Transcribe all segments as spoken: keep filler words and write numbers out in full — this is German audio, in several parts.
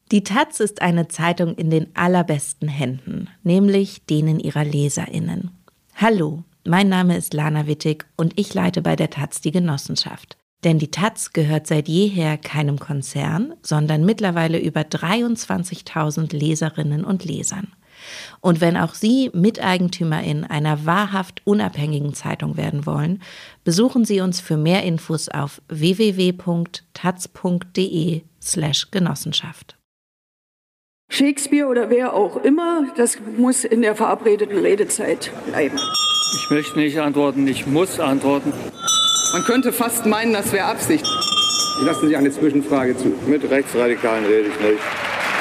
Die Taz ist eine Zeitung in den allerbesten Händen, nämlich denen ihrer LeserInnen. Hallo, mein Name ist Lana Wittig und ich leite bei der Taz die Genossenschaft. Denn die Taz gehört seit jeher keinem Konzern, sondern mittlerweile über dreiundzwanzigtausend Leserinnen und Lesern. Und wenn auch Sie Miteigentümerin einer wahrhaft unabhängigen Zeitung werden wollen, besuchen Sie uns für mehr Infos auf w w w punkt taz punkt de slash Genossenschaft. Shakespeare oder wer auch immer, das muss in der verabredeten Redezeit bleiben. Ich möchte nicht antworten, ich muss antworten. Man könnte fast meinen, das wäre Absicht. Lassen Sie eine Zwischenfrage zu. Mit Rechtsradikalen rede ich nicht.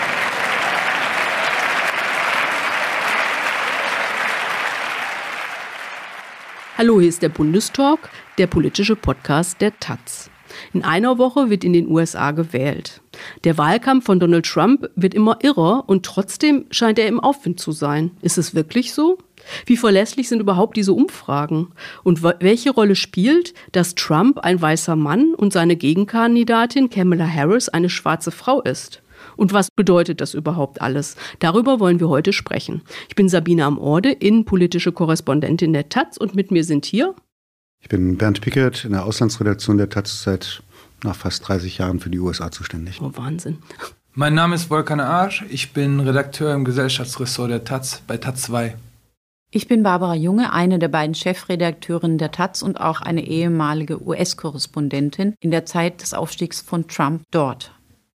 Hallo, hier ist der Bundestalk, der politische Podcast der Taz. In einer Woche wird in den U S A gewählt. Der Wahlkampf von Donald Trump wird immer irrer und trotzdem scheint er im Aufwind zu sein. Ist es wirklich so? Wie verlässlich sind überhaupt diese Umfragen? Und welche Rolle spielt, dass Trump ein weißer Mann und seine Gegenkandidatin Kamala Harris eine schwarze Frau ist? Und was bedeutet das überhaupt alles? Darüber wollen wir heute sprechen. Ich bin Sabine Amorde, innenpolitische Korrespondentin der Taz und mit mir sind hier... Ich bin Bernd Pickert, in der Auslandsredaktion der Taz, seit nach fast dreißig Jahren für die U S A zuständig. Oh, Wahnsinn. Mein Name ist Volkan Ağar, ich bin Redakteur im Gesellschaftsressort der Taz bei Taz zwei. Ich bin Barbara Junge, eine der beiden Chefredakteurinnen der Taz und auch eine ehemalige U S-Korrespondentin in der Zeit des Aufstiegs von Trump dort.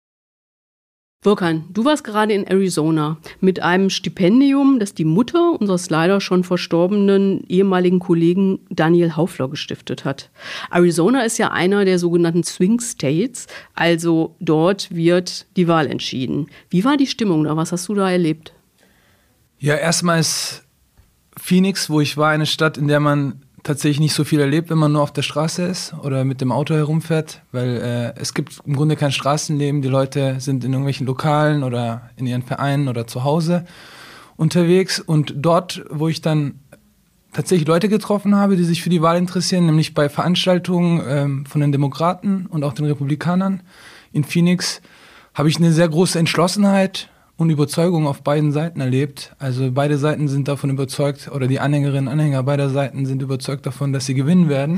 Volkan, du warst gerade in Arizona mit einem Stipendium, das die Mutter unseres leider schon verstorbenen ehemaligen Kollegen Daniel Haufler gestiftet hat. Arizona ist ja einer der sogenannten Swing States, also dort wird die Wahl entschieden. Wie war die Stimmung da? Was hast du da erlebt? Ja, erstmal ist Phoenix, wo ich war, eine Stadt, in der man tatsächlich nicht so viel erlebt, wenn man nur auf der Straße ist oder mit dem Auto herumfährt, weil äh, es gibt im Grunde kein Straßenleben. Die Leute sind in irgendwelchen Lokalen oder in ihren Vereinen oder zu Hause unterwegs. Und dort, wo ich dann tatsächlich Leute getroffen habe, die sich für die Wahl interessieren, nämlich bei Veranstaltungen ähm, von den Demokraten und auch den Republikanern in Phoenix, habe ich eine sehr große Entschlossenheit und Überzeugung auf beiden Seiten erlebt. Also beide Seiten sind davon überzeugt, oder die Anhängerinnen und Anhänger beider Seiten sind überzeugt davon, dass sie gewinnen werden.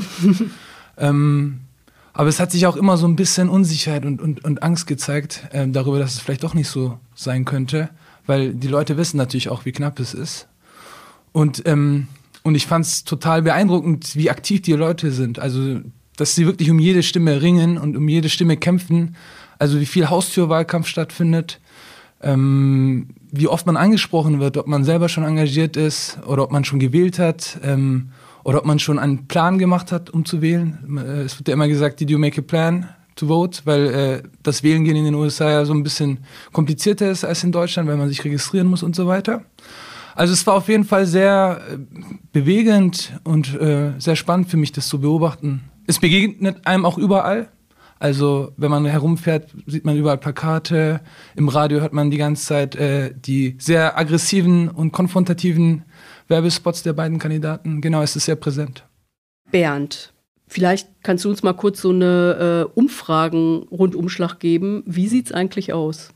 ähm, aber es hat sich auch immer so ein bisschen Unsicherheit und, und, und Angst gezeigt äh, darüber, dass es vielleicht doch nicht so sein könnte, weil die Leute wissen natürlich auch, wie knapp es ist. Und, ähm, und ich fand es total beeindruckend, wie aktiv die Leute sind. Also, dass sie wirklich um jede Stimme ringen und um jede Stimme kämpfen. Also wie viel Haustürwahlkampf stattfindet. Ähm, wie oft man angesprochen wird, ob man selber schon engagiert ist oder ob man schon gewählt hat ähm, oder ob man schon einen Plan gemacht hat, um zu wählen. Äh, es wird ja immer gesagt, did you make a plan to vote? Weil äh, das Wählen gehen in den U S A ja so ein bisschen komplizierter ist als in Deutschland, weil man sich registrieren muss und so weiter. Also es war auf jeden Fall sehr äh, bewegend und äh, sehr spannend für mich, das zu beobachten. Es begegnet einem auch überall. Also wenn man herumfährt, sieht man überall Plakate. Im Radio hört man die ganze Zeit äh, die sehr aggressiven und konfrontativen Werbespots der beiden Kandidaten. Genau, es ist sehr präsent. Bernd, vielleicht kannst du uns mal kurz so eine äh, Umfragen-Rundumschlag geben. Wie sieht es eigentlich aus?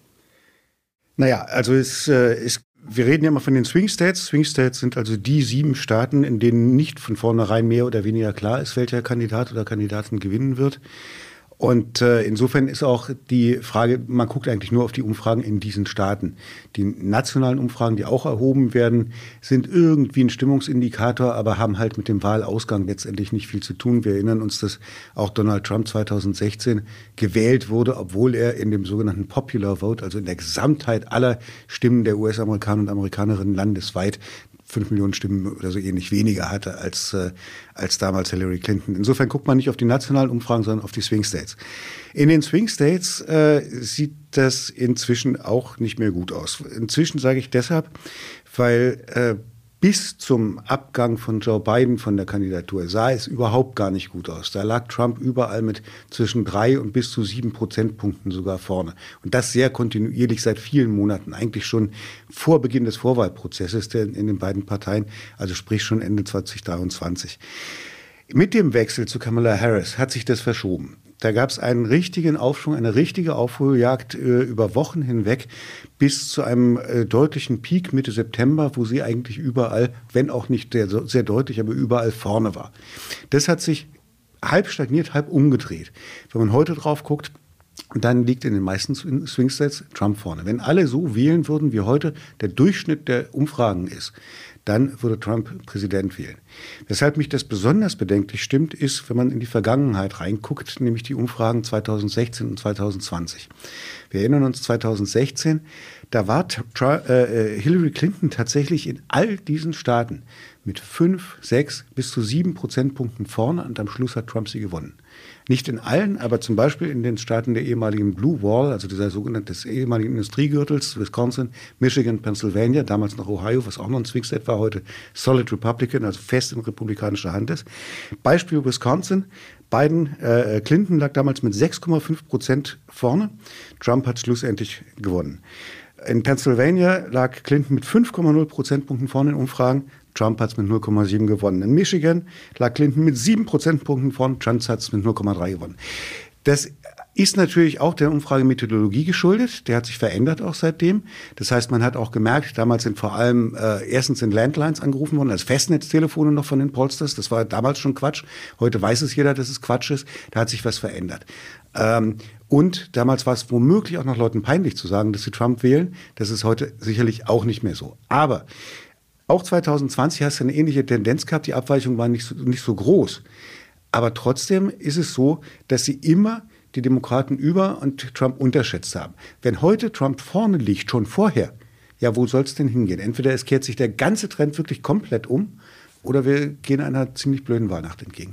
Naja, also es äh, ist wir reden ja immer von den Swing States. Swing States sind also die sieben Staaten, in denen nicht von vornherein mehr oder weniger klar ist, welcher Kandidat oder Kandidatin gewinnen wird. Und äh, insofern ist auch die Frage, man guckt eigentlich nur auf die Umfragen in diesen Staaten. Die nationalen Umfragen, die auch erhoben werden, sind irgendwie ein Stimmungsindikator, aber haben halt mit dem Wahlausgang letztendlich nicht viel zu tun. Wir erinnern uns, dass auch Donald Trump zweitausendsechzehn gewählt wurde, obwohl er in dem sogenannten Popular Vote, also in der Gesamtheit aller Stimmen der U S-Amerikaner und Amerikanerinnen landesweit, fünf Millionen Stimmen oder so ähnlich weniger hatte als, äh, als damals Hillary Clinton. Insofern guckt man nicht auf die nationalen Umfragen, sondern auf die Swing States. In den Swing States äh, sieht das inzwischen auch nicht mehr gut aus. Inzwischen sage ich deshalb, weil äh, bis zum Abgang von Joe Biden von der Kandidatur sah es überhaupt gar nicht gut aus. Da lag Trump überall mit zwischen drei und bis zu sieben Prozentpunkten sogar vorne. Und das sehr kontinuierlich seit vielen Monaten, eigentlich schon vor Beginn des Vorwahlprozesses in den beiden Parteien, also sprich schon Ende zwanzig dreiundzwanzig. Mit dem Wechsel zu Kamala Harris hat sich das verschoben. Da gab es einen richtigen Aufschwung, eine richtige Aufholjagd äh, über Wochen hinweg bis zu einem äh, deutlichen Peak Mitte September, wo sie eigentlich überall, wenn auch nicht sehr, sehr deutlich, aber überall vorne war. Das hat sich halb stagniert, halb umgedreht. Wenn man heute drauf guckt, dann liegt in den meisten Swing States Trump vorne. Wenn alle so wählen würden, wie heute der Durchschnitt der Umfragen ist, dann würde Trump Präsident wählen. Weshalb mich das besonders bedenklich stimmt, ist, wenn man in die Vergangenheit reinguckt, nämlich die Umfragen zweitausendsechzehn und zweitausendzwanzig. Wir erinnern uns zweitausendsechzehn, da war äh, Hillary Clinton tatsächlich in all diesen Staaten mit fünf, sechs bis zu sieben Prozentpunkten vorne und am Schluss hat Trump sie gewonnen. Nicht in allen, aber zum Beispiel in den Staaten der ehemaligen Blue Wall, also dieser sogenannten des ehemaligen Industriegürtels, Wisconsin, Michigan, Pennsylvania, damals noch Ohio, was auch noch ein Swing State war, heute Solid Republican, also fest in republikanischer Hand ist. Beispiel Wisconsin, Biden, äh, Clinton lag damals mit sechs Komma fünf Prozent vorne, Trump hat schlussendlich gewonnen. In Pennsylvania lag Clinton mit fünf Komma null Prozentpunkten vorne in Umfragen, Trump hat es mit null Komma sieben gewonnen. In Michigan lag Clinton mit sieben Prozentpunkten vorne, Trump hat es mit null Komma drei gewonnen. Das ist natürlich auch der Umfragemethodologie geschuldet. Der hat sich verändert auch seitdem. Das heißt, man hat auch gemerkt, damals sind vor allem äh, erstens in Landlines angerufen worden, als Festnetztelefone noch von den Pollsters. Das war damals schon Quatsch. Heute weiß es jeder, dass es Quatsch ist. Da hat sich was verändert. Ähm, und damals war es womöglich auch noch Leuten peinlich zu sagen, dass sie Trump wählen. Das ist heute sicherlich auch nicht mehr so. Aber auch zweitausendzwanzig hast du eine ähnliche Tendenz gehabt. Die Abweichung war nicht so, nicht so groß. Aber trotzdem ist es so, dass sie immer die Demokraten über und Trump unterschätzt haben. Wenn heute Trump vorne liegt, schon vorher, ja, wo soll es denn hingehen? Entweder es kehrt sich der ganze Trend wirklich komplett um oder wir gehen einer ziemlich blöden Wahlnacht entgegen.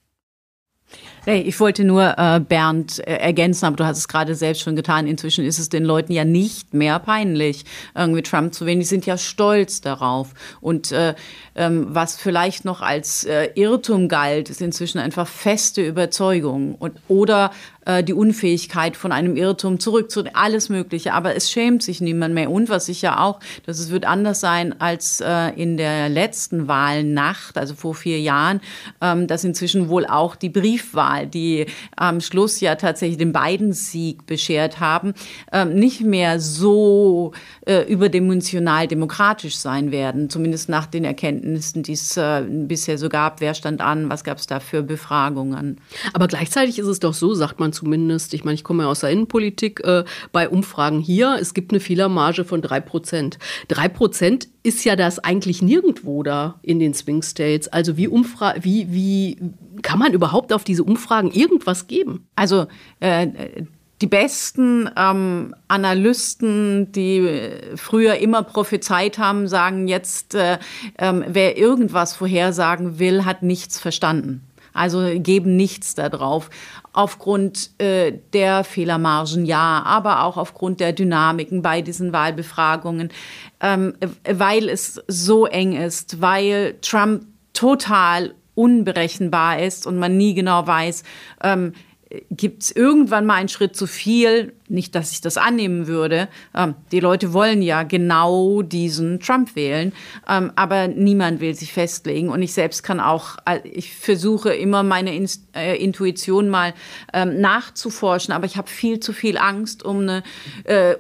Hey, ich wollte nur äh, Bernd äh, ergänzen, aber du hast es gerade selbst schon getan. Inzwischen ist es den Leuten ja nicht mehr peinlich, irgendwie Trump zu wählen. Die sind ja stolz darauf. Und äh, ähm, was vielleicht noch als äh, Irrtum galt, ist inzwischen einfach feste Überzeugung und oder äh, die Unfähigkeit von einem Irrtum zurück zu alles Mögliche. Aber es schämt sich niemand mehr. Und was sicher auch, dass es wird anders sein als äh, in der letzten Wahlnacht, also vor vier Jahren, ähm, dass inzwischen wohl auch die Briefwahl, die am Schluss ja tatsächlich den Biden-Sieg beschert haben, ähm, nicht mehr so äh, überdimensional demokratisch sein werden. Zumindest nach den Erkenntnissen, die es äh, bisher so gab. Wer stand an? Was gab es da für Befragungen? Aber gleichzeitig ist es doch so, sagt man zumindest, ich meine, ich komme ja aus der Innenpolitik, äh, bei Umfragen hier, es gibt eine Fehlermarge von drei Prozent. Drei Prozent ist ja das eigentlich nirgendwo da in den Swing States. Also wie, Umfra- wie, wie kann man überhaupt auf diese Umfragen irgendwas geben? Also äh, die besten ähm, Analysten, die früher immer prophezeit haben, sagen jetzt, äh, äh, wer irgendwas vorhersagen will, hat nichts verstanden. Also geben nichts da drauf. Aufgrund äh, der Fehlermargen, ja, aber auch aufgrund der Dynamiken bei diesen Wahlbefragungen, ähm, weil es so eng ist, weil Trump total unberechenbar ist und man nie genau weiß, ähm, gibt es irgendwann mal einen Schritt zu viel? Nicht, dass ich das annehmen würde. Ähm, die Leute wollen ja genau diesen Trump wählen, ähm, aber niemand will sich festlegen. Und ich selbst kann auch, ich versuche immer meine In- äh, Intuition mal ähm, nachzuforschen, aber ich habe viel zu viel Angst, um eine, äh,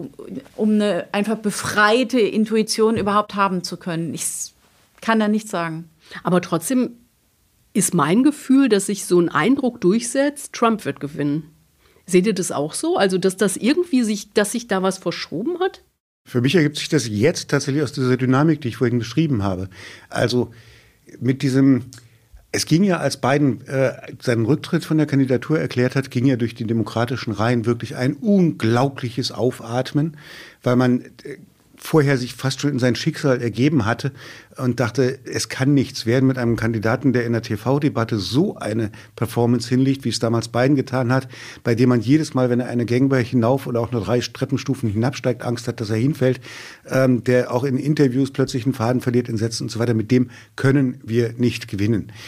um eine einfach befreite Intuition überhaupt haben zu können. Ich kann da nichts sagen. Aber trotzdem ist mein Gefühl, dass sich so ein Eindruck durchsetzt, Trump wird gewinnen. Seht ihr das auch so? Also, dass das irgendwie sich, dass sich da was verschoben hat? Für mich ergibt sich das jetzt tatsächlich aus dieser Dynamik, die ich vorhin beschrieben habe. Also mit diesem, es ging ja, als Biden äh, seinen Rücktritt von der Kandidatur erklärt hat, ging ja durch die demokratischen Reihen wirklich ein unglaubliches Aufatmen, weil man äh, vorher sich fast schon in sein Schicksal ergeben hatte und dachte, es kann nichts werden mit einem Kandidaten, der in der T V-Debatte so eine Performance hinlegt, wie es damals Biden getan hat, bei dem man jedes Mal, wenn er eine Gangway hinauf oder auch nur drei Treppenstufen hinabsteigt, Angst hat, dass er hinfällt, ähm, der auch in Interviews plötzlich einen Faden verliert in Sätzen und so weiter. Mit dem können wir nicht gewinnen.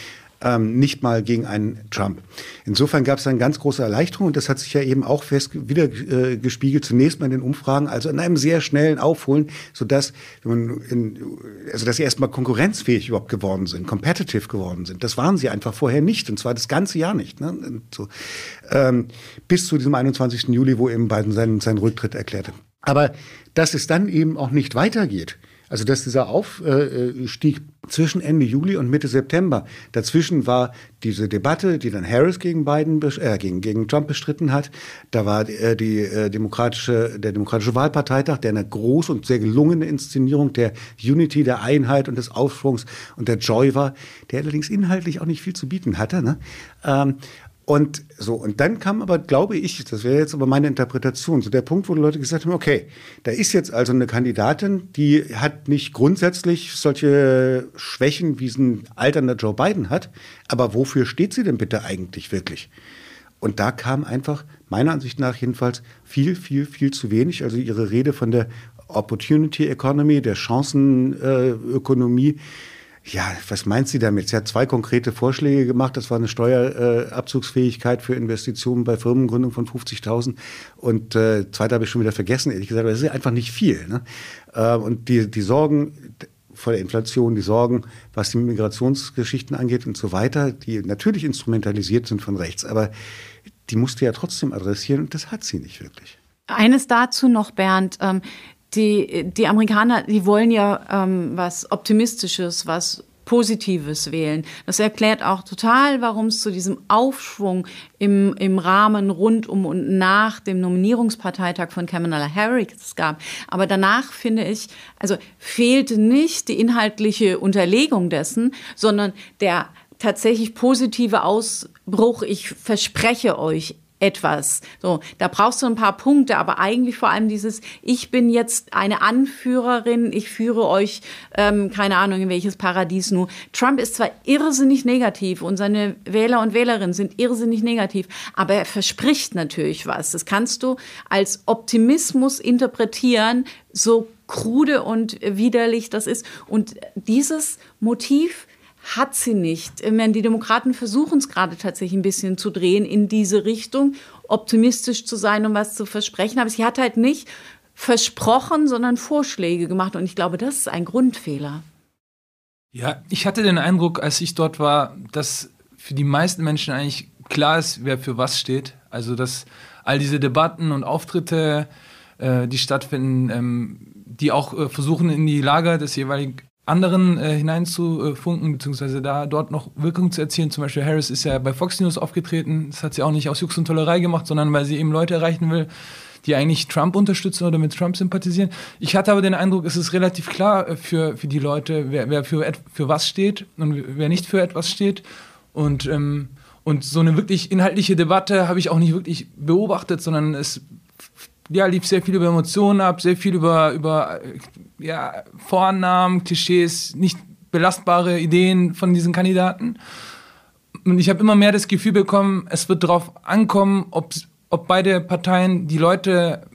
ähm, nicht mal gegen einen Trump. Insofern gab es eine ganz große Erleichterung und das hat sich ja eben auch fest wieder äh, gespiegelt, zunächst mal in den Umfragen, also in einem sehr schnellen Aufholen, sodass, wenn man in, also dass sie erstmal konkurrenzfähig überhaupt geworden sind, competitive geworden sind. Das waren sie einfach vorher nicht und zwar das ganze Jahr nicht. Ne? Und so, ähm, bis zu diesem einundzwanzigsten Juli, wo eben Biden seinen, seinen Rücktritt erklärte. Aber dass es dann eben auch nicht weitergeht, also dass dieser Aufstieg zwischen Ende Juli und Mitte September, dazwischen war diese Debatte, die dann Harris gegen Biden, äh, gegen, gegen Trump bestritten hat. Da war äh, die äh, demokratische, der demokratische Wahlparteitag, der eine groß und sehr gelungene Inszenierung der Unity, der Einheit und des Aufschwungs und der Joy war, der allerdings inhaltlich auch nicht viel zu bieten hatte. Ne? Ähm, Und so, und dann kam aber, glaube ich, das wäre jetzt aber meine Interpretation, so der Punkt, wo die Leute gesagt haben, okay, da ist jetzt also eine Kandidatin, die hat nicht grundsätzlich solche Schwächen, wie es ein alternder Joe Biden hat, aber wofür steht sie denn bitte eigentlich wirklich? Und da kam einfach, meiner Ansicht nach jedenfalls, viel, viel, viel zu wenig. Also ihre Rede von der Opportunity Economy, der Chancenökonomie, ja, was meint sie damit? Sie hat zwei konkrete Vorschläge gemacht. Das war eine Steuerabzugsfähigkeit für Investitionen bei Firmengründung von fünfzigtausend. Und äh, zweite habe ich schon wieder vergessen, ehrlich gesagt. Aber das ist einfach nicht viel. Ne? Äh, und die, die Sorgen vor der Inflation, die Sorgen, was die Migrationsgeschichten angeht und so weiter, die natürlich instrumentalisiert sind von rechts. Aber die musste ja trotzdem adressieren und das hat sie nicht wirklich. Eines dazu noch, Bernd. Ähm Die, die Amerikaner, die wollen ja ähm, was Optimistisches, was Positives wählen. Das erklärt auch total, warum es zu diesem Aufschwung im, im Rahmen rund um und nach dem Nominierungsparteitag von Kamala Harris gab. Aber danach, finde ich, also fehlte nicht die inhaltliche Unterlegung dessen, sondern der tatsächlich positive Ausbruch, ich verspreche euch etwas. So, da brauchst du ein paar Punkte, aber eigentlich vor allem dieses, ich bin jetzt eine Anführerin, ich führe euch, ähm, keine Ahnung, in welches Paradies nur. Trump ist zwar irrsinnig negativ und seine Wähler und Wählerinnen sind irrsinnig negativ, aber er verspricht natürlich was. Das kannst du als Optimismus interpretieren, so krude und widerlich das ist. Und dieses Motiv hat sie nicht. Ich meine, die Demokraten versuchen es gerade tatsächlich ein bisschen zu drehen in diese Richtung, optimistisch zu sein und was zu versprechen. Aber sie hat halt nicht versprochen, sondern Vorschläge gemacht. Und ich glaube, das ist ein Grundfehler. Ja, ich hatte den Eindruck, als ich dort war, dass für die meisten Menschen eigentlich klar ist, wer für was steht. Also, dass all diese Debatten und Auftritte, äh, die stattfinden, ähm, die auch äh, versuchen, in die Lager des jeweiligen anderen äh, hineinzufunken, beziehungsweise da dort noch Wirkung zu erzielen. Zum Beispiel Harris ist ja bei Fox News aufgetreten. Das hat sie auch nicht aus Jux und Tollerei gemacht, sondern weil sie eben Leute erreichen will, die eigentlich Trump unterstützen oder mit Trump sympathisieren. Ich hatte aber den Eindruck, es ist relativ klar für, für die Leute, wer, wer für, für was steht und wer nicht für etwas steht. Und, ähm, und so eine wirklich inhaltliche Debatte habe ich auch nicht wirklich beobachtet, sondern es ja, lief sehr viel über Emotionen ab, sehr viel über, über ja, Vorannahmen, Klischees, nicht belastbare Ideen von diesen Kandidaten. Und ich habe immer mehr das Gefühl bekommen, es wird darauf ankommen, ob, ob beide Parteien die Leute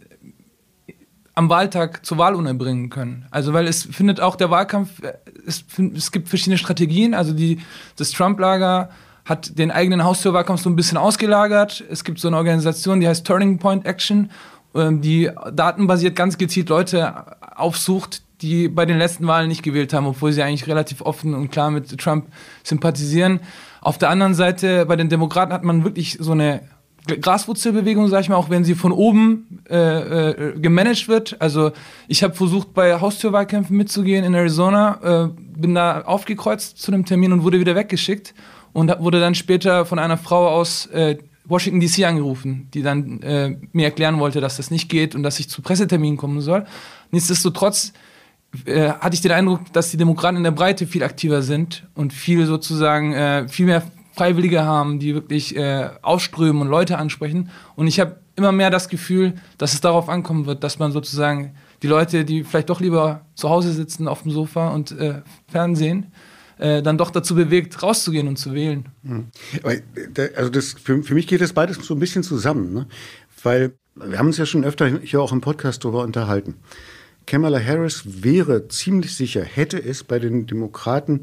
am Wahltag zur Wahlurne bringen können. Also weil es findet auch der Wahlkampf, es, es gibt verschiedene Strategien, also die, das Trump-Lager hat den eigenen Haustürwahlkampf so ein bisschen ausgelagert. Es gibt so eine Organisation, die heißt Turning Point Action, die datenbasiert ganz gezielt Leute aufsucht, die bei den letzten Wahlen nicht gewählt haben, obwohl sie eigentlich relativ offen und klar mit Trump sympathisieren. Auf der anderen Seite, bei den Demokraten hat man wirklich so eine Graswurzelbewegung, sag ich mal, auch wenn sie von oben äh, äh, gemanagt wird. Also ich habe versucht, bei Haustürwahlkämpfen mitzugehen in Arizona, äh, bin da aufgekreuzt zu einem Termin und wurde wieder weggeschickt. Und wurde dann später von einer Frau aus äh, Washington D C angerufen, die dann äh, mir erklären wollte, dass das nicht geht und dass ich zu Presseterminen kommen soll. Nichtsdestotrotz äh, hatte ich den Eindruck, dass die Demokraten in der Breite viel aktiver sind und viel sozusagen äh, viel mehr Freiwillige haben, die wirklich äh, ausströmen und Leute ansprechen. Und ich habe immer mehr das Gefühl, dass es darauf ankommen wird, dass man sozusagen die Leute, die vielleicht doch lieber zu Hause sitzen auf dem Sofa und äh, Fernsehen, Äh, dann doch dazu bewegt, rauszugehen und zu wählen. Mhm. Aber, also das, für, für mich geht das beides so ein bisschen zusammen, ne? Weil wir haben uns ja schon öfter hier auch im Podcast darüber unterhalten. Kamala Harris wäre ziemlich sicher, hätte es bei den Demokraten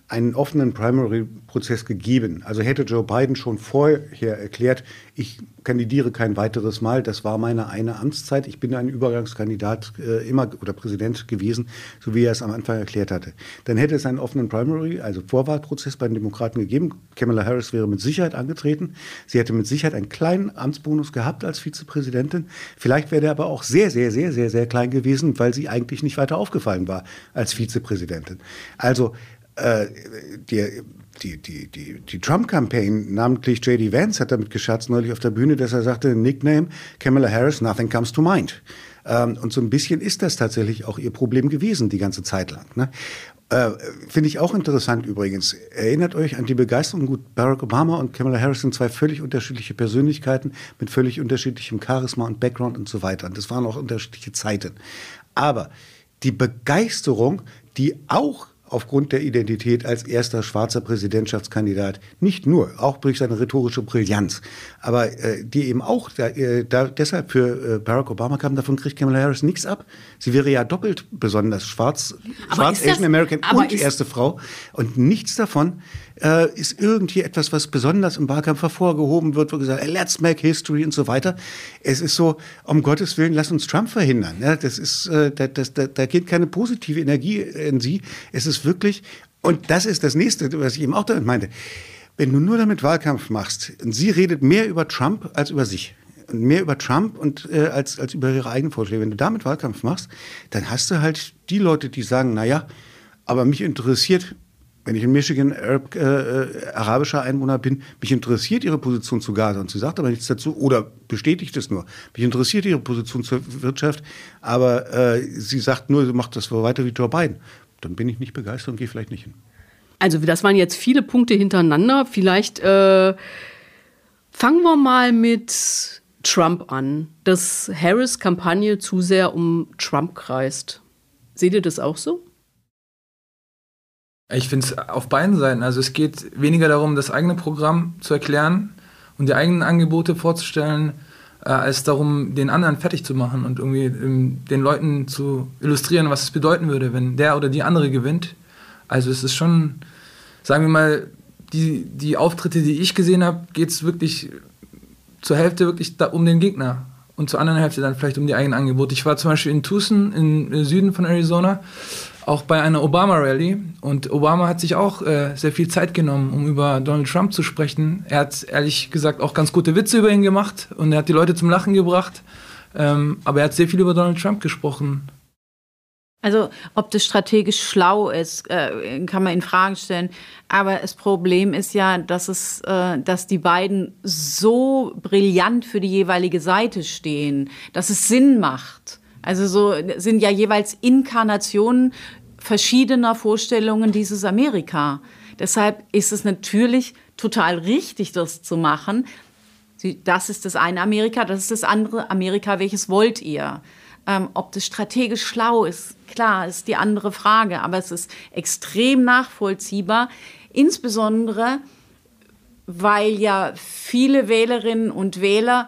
einen offenen Primary-Prozess gegeben. Also hätte Joe Biden schon vorher erklärt, ich kandidiere kein weiteres Mal, das war meine eine Amtszeit, ich bin ein Übergangskandidat äh, immer oder Präsident gewesen, so wie er es am Anfang erklärt hatte. Dann hätte es einen offenen Primary, also Vorwahlprozess bei den Demokraten gegeben. Kamala Harris wäre mit Sicherheit angetreten. Sie hätte mit Sicherheit einen kleinen Amtsbonus gehabt als Vizepräsidentin. Vielleicht wäre der aber auch sehr, sehr, sehr, sehr, sehr klein gewesen, weil sie eigentlich nicht weiter aufgefallen war als Vizepräsidentin. Also äh, die, die, die, die, die Trump-Campaign, namentlich J D Vance, hat damit gescherzt neulich auf der Bühne, dass er sagte, Nickname Kamala Harris, nothing comes to mind. Ähm, und so ein bisschen ist das tatsächlich auch ihr Problem gewesen, die ganze Zeit lang. Ne? Äh, Finde ich auch interessant übrigens. Erinnert euch an die Begeisterung. Gut, Barack Obama und Kamala Harris sind zwei völlig unterschiedliche Persönlichkeiten mit völlig unterschiedlichem Charisma und Background und so weiter. Und das waren auch unterschiedliche Zeiten. Aber die Begeisterung, die auch aufgrund der Identität als erster schwarzer Präsidentschaftskandidat, nicht nur, auch durch seine rhetorische Brillanz, aber äh, die eben auch da, äh, da deshalb für äh, Barack Obama kam, davon kriegt Kamala Harris nichts ab. Sie wäre ja doppelt besonders schwarz, schwarz, Asian American und erste Frau. Und nichts davon äh, ist irgendwie etwas, was besonders im Wahlkampf hervorgehoben wird, wo gesagt, hey, let's make history und so weiter. Es ist so, um Gottes Willen, lass uns Trump verhindern. Ja, das ist, äh, da, das, da, da geht keine positive Energie in sie. Es ist wirklich, und das ist das Nächste, was ich eben auch damit meinte, wenn du nur damit Wahlkampf machst, und sie redet mehr über Trump als über sich. Und mehr über Trump und äh, als, als über ihre eigenen Vorschläge. Wenn du damit Wahlkampf machst, dann hast du halt die Leute, die sagen, naja, aber mich interessiert, wenn ich in Michigan Arab, äh, arabischer Einwohner bin, mich interessiert ihre Position zu Gaza. Und sie sagt aber nichts dazu oder bestätigt es nur. Mich interessiert ihre Position zur Wirtschaft, aber äh, sie sagt nur, sie macht das weiter wie Joe Biden. Dann bin ich nicht begeistert und gehe vielleicht nicht hin. Also das waren jetzt viele Punkte hintereinander. Vielleicht äh, fangen wir mal mit Trump an, dass Harris' Kampagne zu sehr um Trump kreist. Seht ihr das auch so? Ich finde es auf beiden Seiten. Also es geht weniger darum, das eigene Programm zu erklären und die eigenen Angebote vorzustellen, äh, als darum, den anderen fertig zu machen und irgendwie ähm, den Leuten zu illustrieren, was es bedeuten würde, wenn der oder die andere gewinnt. Also es ist schon, sagen wir mal, die, die Auftritte, die ich gesehen habe, geht es wirklich zur Hälfte wirklich da um den Gegner und zur anderen Hälfte dann vielleicht um die eigenen Angebote. Ich war zum Beispiel in Tucson, im Süden von Arizona, auch bei einer Obama-Rally. Und Obama hat sich auch äh, sehr viel Zeit genommen, um über Donald Trump zu sprechen. Er hat ehrlich gesagt auch ganz gute Witze über ihn gemacht und er hat die Leute zum Lachen gebracht. Ähm, aber er hat sehr viel über Donald Trump gesprochen. Also ob das strategisch schlau ist, äh, kann man in Frage stellen. Aber das Problem ist ja, dass es, äh, dass die beiden so brillant für die jeweilige Seite stehen, dass es Sinn macht. Also so sind ja jeweils Inkarnationen verschiedener Vorstellungen dieses Amerika. Deshalb ist es natürlich total richtig, das zu machen. Das ist das eine Amerika, das ist das andere Amerika. Welches wollt ihr? Ähm, ob das strategisch schlau ist, klar, ist die andere Frage. Aber es ist extrem nachvollziehbar, insbesondere weil ja viele Wählerinnen und Wähler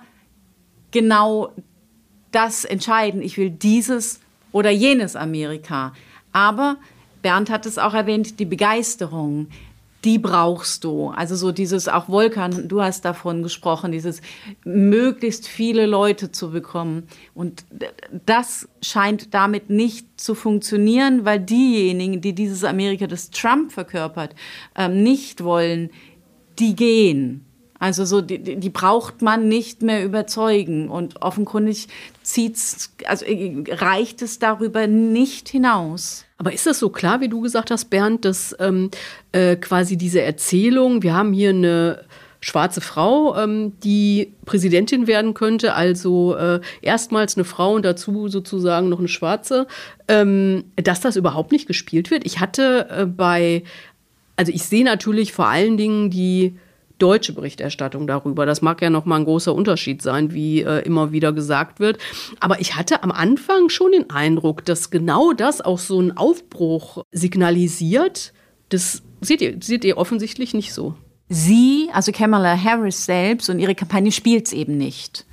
genau das entscheiden. Ich will dieses oder jenes Amerika. Aber Bernd hat es auch erwähnt, die Begeisterung, die brauchst du. Also so dieses, auch Volkan, du hast davon gesprochen, dieses möglichst viele Leute zu bekommen. Und das scheint damit nicht zu funktionieren, weil diejenigen, die dieses Amerika, das Trump verkörpert, nicht wollen, die gehen. Also so, die, die braucht man nicht mehr überzeugen. Und offenkundig zieht's, also reicht es darüber nicht hinaus. Aber ist das so klar, wie du gesagt hast, Bernd, dass ähm, äh, quasi diese Erzählung, wir haben hier eine schwarze Frau, ähm, die Präsidentin werden könnte, also äh, erstmals eine Frau und dazu sozusagen noch eine Schwarze, ähm, dass das überhaupt nicht gespielt wird? Ich hatte äh, bei, also ich sehe natürlich vor allen Dingen die deutsche Berichterstattung darüber. Das mag ja noch mal ein großer Unterschied sein, wie äh, immer wieder gesagt wird. Aber ich hatte am Anfang schon den Eindruck, dass genau das auch so einen Aufbruch signalisiert. Das seht ihr, seht ihr offensichtlich nicht so. Sie, also Kamala Harris selbst und ihre Kampagne spielt es eben nicht.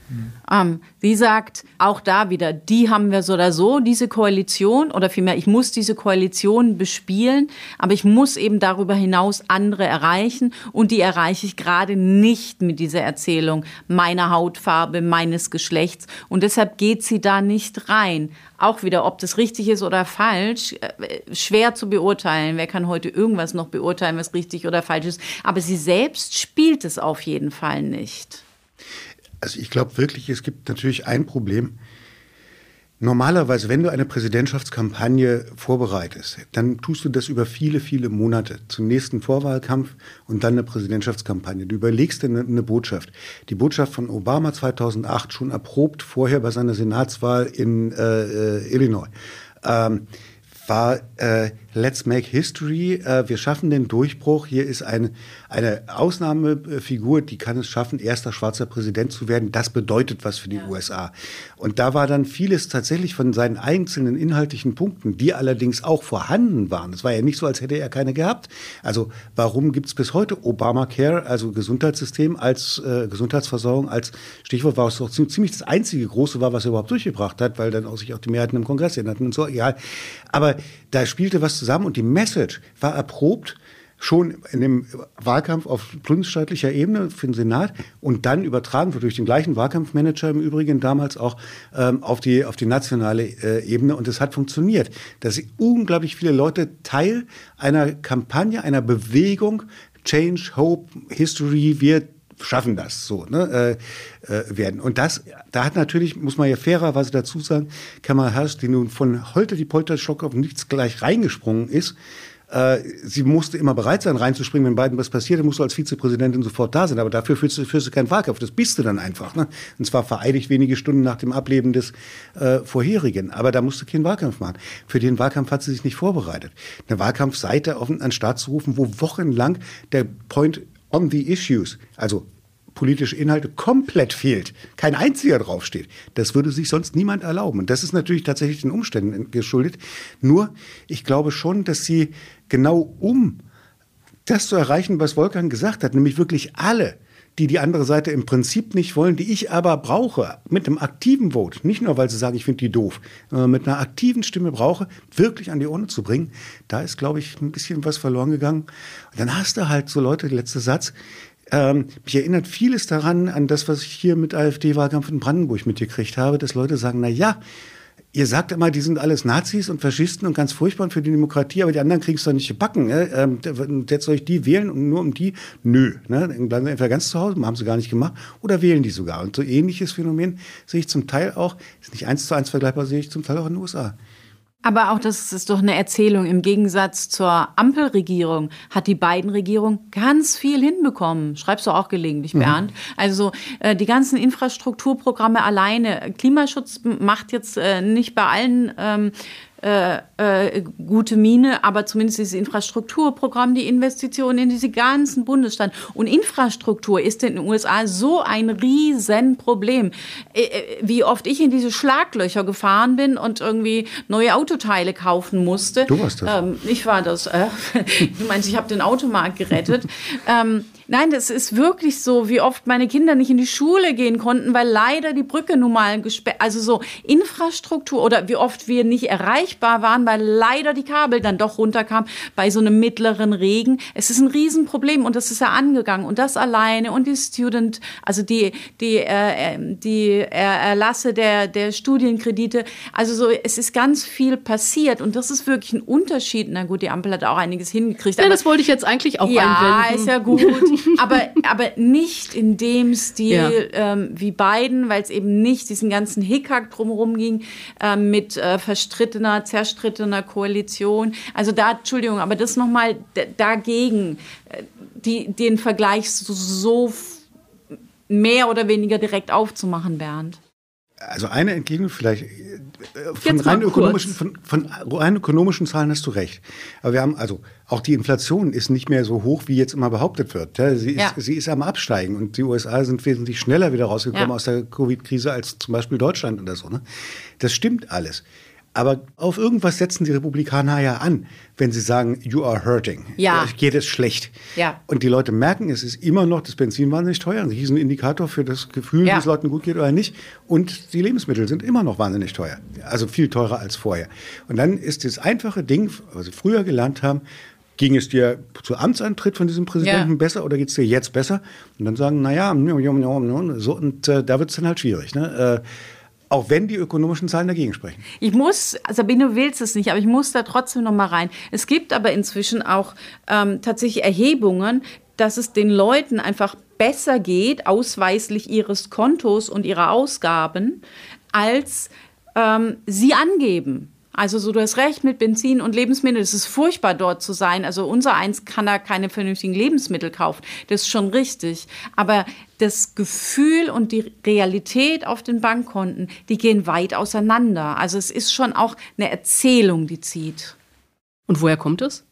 Ähm, sie sagt, auch da wieder, die haben wir so oder so, diese Koalition, oder vielmehr, ich muss diese Koalition bespielen, aber ich muss eben darüber hinaus andere erreichen und die erreiche ich gerade nicht mit dieser Erzählung meiner Hautfarbe, meines Geschlechts und deshalb geht sie da nicht rein. Auch wieder, ob das richtig ist oder falsch, äh, schwer zu beurteilen. Wer kann heute irgendwas noch beurteilen, was richtig oder falsch ist? Aber sie selbst spielt es auf jeden Fall nicht. Also ich glaube wirklich, es gibt natürlich ein Problem. Normalerweise, wenn du eine Präsidentschaftskampagne vorbereitest, dann tust du das über viele, viele Monate. Zum nächsten Vorwahlkampf und dann eine Präsidentschaftskampagne. Du überlegst dir eine, eine Botschaft. Die Botschaft von Obama zweitausendacht schon erprobt, vorher bei seiner Senatswahl in äh, äh, Illinois, ähm, war äh, Let's make history, äh, wir schaffen den Durchbruch. Hier ist eine, eine Ausnahmefigur, die kann es schaffen, erster schwarzer Präsident zu werden. Das bedeutet was für die ja. U S A. Und da war dann vieles tatsächlich von seinen einzelnen inhaltlichen Punkten, die allerdings auch vorhanden waren. Es war ja nicht so, als hätte er keine gehabt. Also warum gibt es bis heute Obamacare, also Gesundheitssystem als äh, Gesundheitsversorgung als Stichwort, war es doch ziemlich das einzige große war, was er überhaupt durchgebracht hat, weil dann auch sich auch die Mehrheiten im Kongress änderten und so. Egal. Aber da spielte was zusammen und die Message war erprobt schon in dem Wahlkampf auf bundesstaatlicher Ebene für den Senat und dann übertragen durch den gleichen Wahlkampfmanager im Übrigen damals auch ähm, auf die auf die nationale äh, Ebene und es hat funktioniert. Dass unglaublich viele Leute Teil einer Kampagne, einer Bewegung, Change, Hope, History, wir schaffen das so, ne, äh, äh, werden. Und das, da hat natürlich, muss man ja fairerweise dazu sagen, Kamala Harris, die nun von Holter die Polter Schock auf nichts gleich reingesprungen ist, äh, sie musste immer bereit sein, reinzuspringen, wenn beiden was passiert, dann musst du als Vizepräsidentin sofort da sein, aber dafür führst du, führst du keinen Wahlkampf, das bist du dann einfach, ne? Und zwar vereidigt wenige Stunden nach dem Ableben des äh, vorherigen, aber da musst du keinen Wahlkampf machen. Für den Wahlkampf hat sie sich nicht vorbereitet. Eine Wahlkampfseite auf einen Start zu rufen, wo wochenlang der Point on the issues, also politische Inhalte, komplett fehlt, kein einziger draufsteht. Das würde sich sonst niemand erlauben. Und das ist natürlich tatsächlich den Umständen geschuldet. Nur, ich glaube schon, dass sie genau um das zu erreichen, was Wolfgang gesagt hat, nämlich wirklich alle, die die andere Seite im Prinzip nicht wollen, die ich aber brauche, mit einem aktiven Vote, nicht nur, weil sie sagen, ich finde die doof, sondern mit einer aktiven Stimme brauche, wirklich an die Urne zu bringen, da ist, glaube ich, ein bisschen was verloren gegangen. Und dann hast du halt so Leute, der letzte Satz, ähm, mich erinnert vieles daran, an das, was ich hier mit AfD-Wahlkampf in Brandenburg mitgekriegt habe, dass Leute sagen, na ja, ihr sagt immer, die sind alles Nazis und Faschisten und ganz furchtbar für die Demokratie, aber die anderen kriegen es doch nicht gebacken. Ne? Ähm, jetzt soll ich die wählen und nur um die? Nö. Ne? Dann bleiben sie entweder ganz zu Hause, haben sie gar nicht gemacht, oder wählen die sogar. Und so ähnliches Phänomen sehe ich zum Teil auch, ist nicht eins zu eins vergleichbar, sehe ich zum Teil auch in den U S A. Aber auch das ist doch eine Erzählung. Im Gegensatz zur Ampelregierung hat die Biden-Regierung ganz viel hinbekommen. Schreibst du auch gelegentlich, Bernd. Mhm. Also äh, die ganzen Infrastrukturprogramme alleine. Klimaschutz macht jetzt äh, nicht bei allen ähm, Äh, äh, gute Miene, aber zumindest dieses Infrastrukturprogramm, die Investitionen in diese ganzen Bundesstaaten. Und Infrastruktur ist in den U S A so ein Riesenproblem. Äh, wie oft ich in diese Schlaglöcher gefahren bin und irgendwie neue Autoteile kaufen musste. Du warst das. Ähm, ich war das. Äh, du meinst, ich habe den Automarkt gerettet. ähm, Nein, das ist wirklich so, wie oft meine Kinder nicht in die Schule gehen konnten, weil leider die Brücke nun mal gesperrt, also so Infrastruktur oder wie oft wir nicht erreichbar waren, weil leider die Kabel dann doch runterkamen bei so einem mittleren Regen. Es ist ein Riesenproblem und das ist ja angegangen und das alleine und die Student, also die die äh, die Erlasse der der Studienkredite, also so es ist ganz viel passiert und das ist wirklich ein Unterschied. Na gut, die Ampel hat auch einiges hingekriegt. Ja, das wollte ich jetzt eigentlich auch ja, anwenden. Ja, ist ja gut. aber, aber nicht in dem Stil ja. ähm, wie Biden, weil es eben nicht diesen ganzen Hickhack drumherum ging äh, mit äh, verstrittener, zerstrittener Koalition. Also da, Entschuldigung, aber das nochmal d- dagegen, äh, die, den Vergleich so, so mehr oder weniger direkt aufzumachen, Bernd. Also eine Entgegnung vielleicht, von rein, ökonomischen, von, von rein ökonomischen Zahlen hast du recht. Aber wir haben, also auch die Inflation ist nicht mehr so hoch, wie jetzt immer behauptet wird. Sie ist, ja. sie ist am Absteigen und die U S A sind wesentlich schneller wieder rausgekommen ja. aus der Covid-Krise als zum Beispiel Deutschland oder so. Ne? Das stimmt alles. Aber auf irgendwas setzen die Republikaner ja an, wenn sie sagen, you are hurting. Ja. Euch geht es schlecht. Ja. Und die Leute merken, es ist immer noch das Benzin wahnsinnig teuer. Das ist ein Indikator für das Gefühl, ja. wie es Leuten gut geht oder nicht. Und die Lebensmittel sind immer noch wahnsinnig teuer. Also viel teurer als vorher. Und dann ist das einfache Ding, was sie früher gelernt haben, ging es dir zu Amtsantritt von diesem Präsidenten ja. besser oder geht es dir jetzt besser? Und dann sagen, naja, so, und äh, da wird es dann halt schwierig. Ne? Äh, Auch wenn die ökonomischen Zahlen dagegen sprechen. Ich muss, Sabine, du willst es nicht, aber ich muss da trotzdem noch mal rein. Es gibt aber inzwischen auch ähm, tatsächlich Erhebungen, dass es den Leuten einfach besser geht, ausweislich ihres Kontos und ihrer Ausgaben, als ähm, sie angeben. Also so, du hast recht mit Benzin und Lebensmitteln. Es ist furchtbar, dort zu sein. Also unser Eins kann da keine vernünftigen Lebensmittel kaufen. Das ist schon richtig. Aber das Gefühl und die Realität auf den Bankkonten, die gehen weit auseinander. Also es ist schon auch eine Erzählung, die zieht. Und woher kommt es?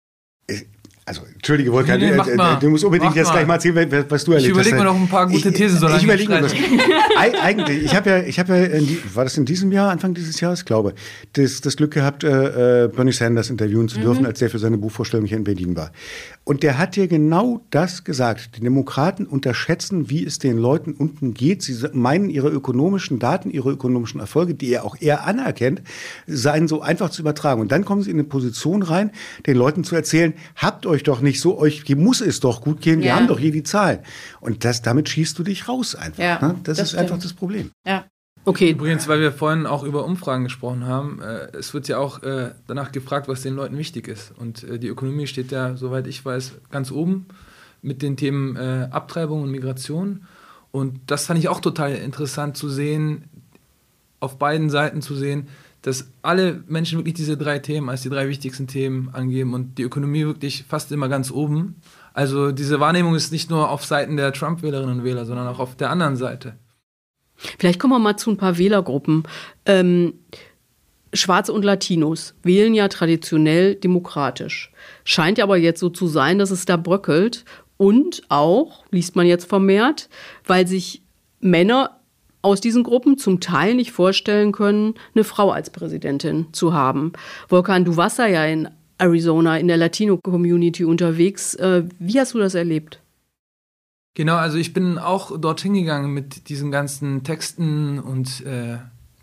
Also, Entschuldige, Wolfgang, nee, nee, äh, du musst unbedingt mach jetzt mal. gleich mal erzählen, was du erlebt hast. Ich überlege mir noch ein paar gute Thesen, solange ich überlege mir ich das. Eigentlich, ich habe ja, ich habe ja, in die, war das in diesem Jahr, Anfang dieses Jahres, ich glaube, das, das Glück gehabt, äh, Bernie Sanders interviewen zu dürfen, mhm. als der für seine Buchvorstellung hier in Berlin war. Und der hat dir genau das gesagt. Die Demokraten unterschätzen, wie es den Leuten unten geht. Sie meinen, ihre ökonomischen Daten, ihre ökonomischen Erfolge, die er auch eher anerkennt, seien so einfach zu übertragen. Und dann kommen sie in eine Position rein, den Leuten zu erzählen, habt euch doch nicht so, euch muss es doch gut gehen, wir ja. haben doch hier die Zahlen. Und das, damit schießt du dich raus einfach. Ja, ne? Das, das ist stimmt. einfach das Problem. Ja. Okay. Übrigens, weil wir vorhin auch über Umfragen gesprochen haben, äh, es wird ja auch äh, danach gefragt, was den Leuten wichtig ist. Und äh, die Ökonomie steht ja, soweit ich weiß, ganz oben mit den Themen äh, Abtreibung und Migration. Und das fand ich auch total interessant zu sehen, auf beiden Seiten zu sehen, dass alle Menschen wirklich diese drei Themen als die drei wichtigsten Themen angeben und die Ökonomie wirklich fast immer ganz oben. Also diese Wahrnehmung ist nicht nur auf Seiten der Trump-Wählerinnen und Wähler, sondern auch auf der anderen Seite. Vielleicht kommen wir mal zu ein paar Wählergruppen. Ähm, Schwarze und Latinos wählen ja traditionell demokratisch. Scheint ja aber jetzt so zu sein, dass es da bröckelt. Und auch, liest man jetzt vermehrt, weil sich Männer aus diesen Gruppen zum Teil nicht vorstellen können, eine Frau als Präsidentin zu haben. Volkan, du warst ja in Arizona in der Latino-Community unterwegs. Wie hast du das erlebt? Genau, also ich bin auch dorthin gegangen mit diesen ganzen Texten und äh,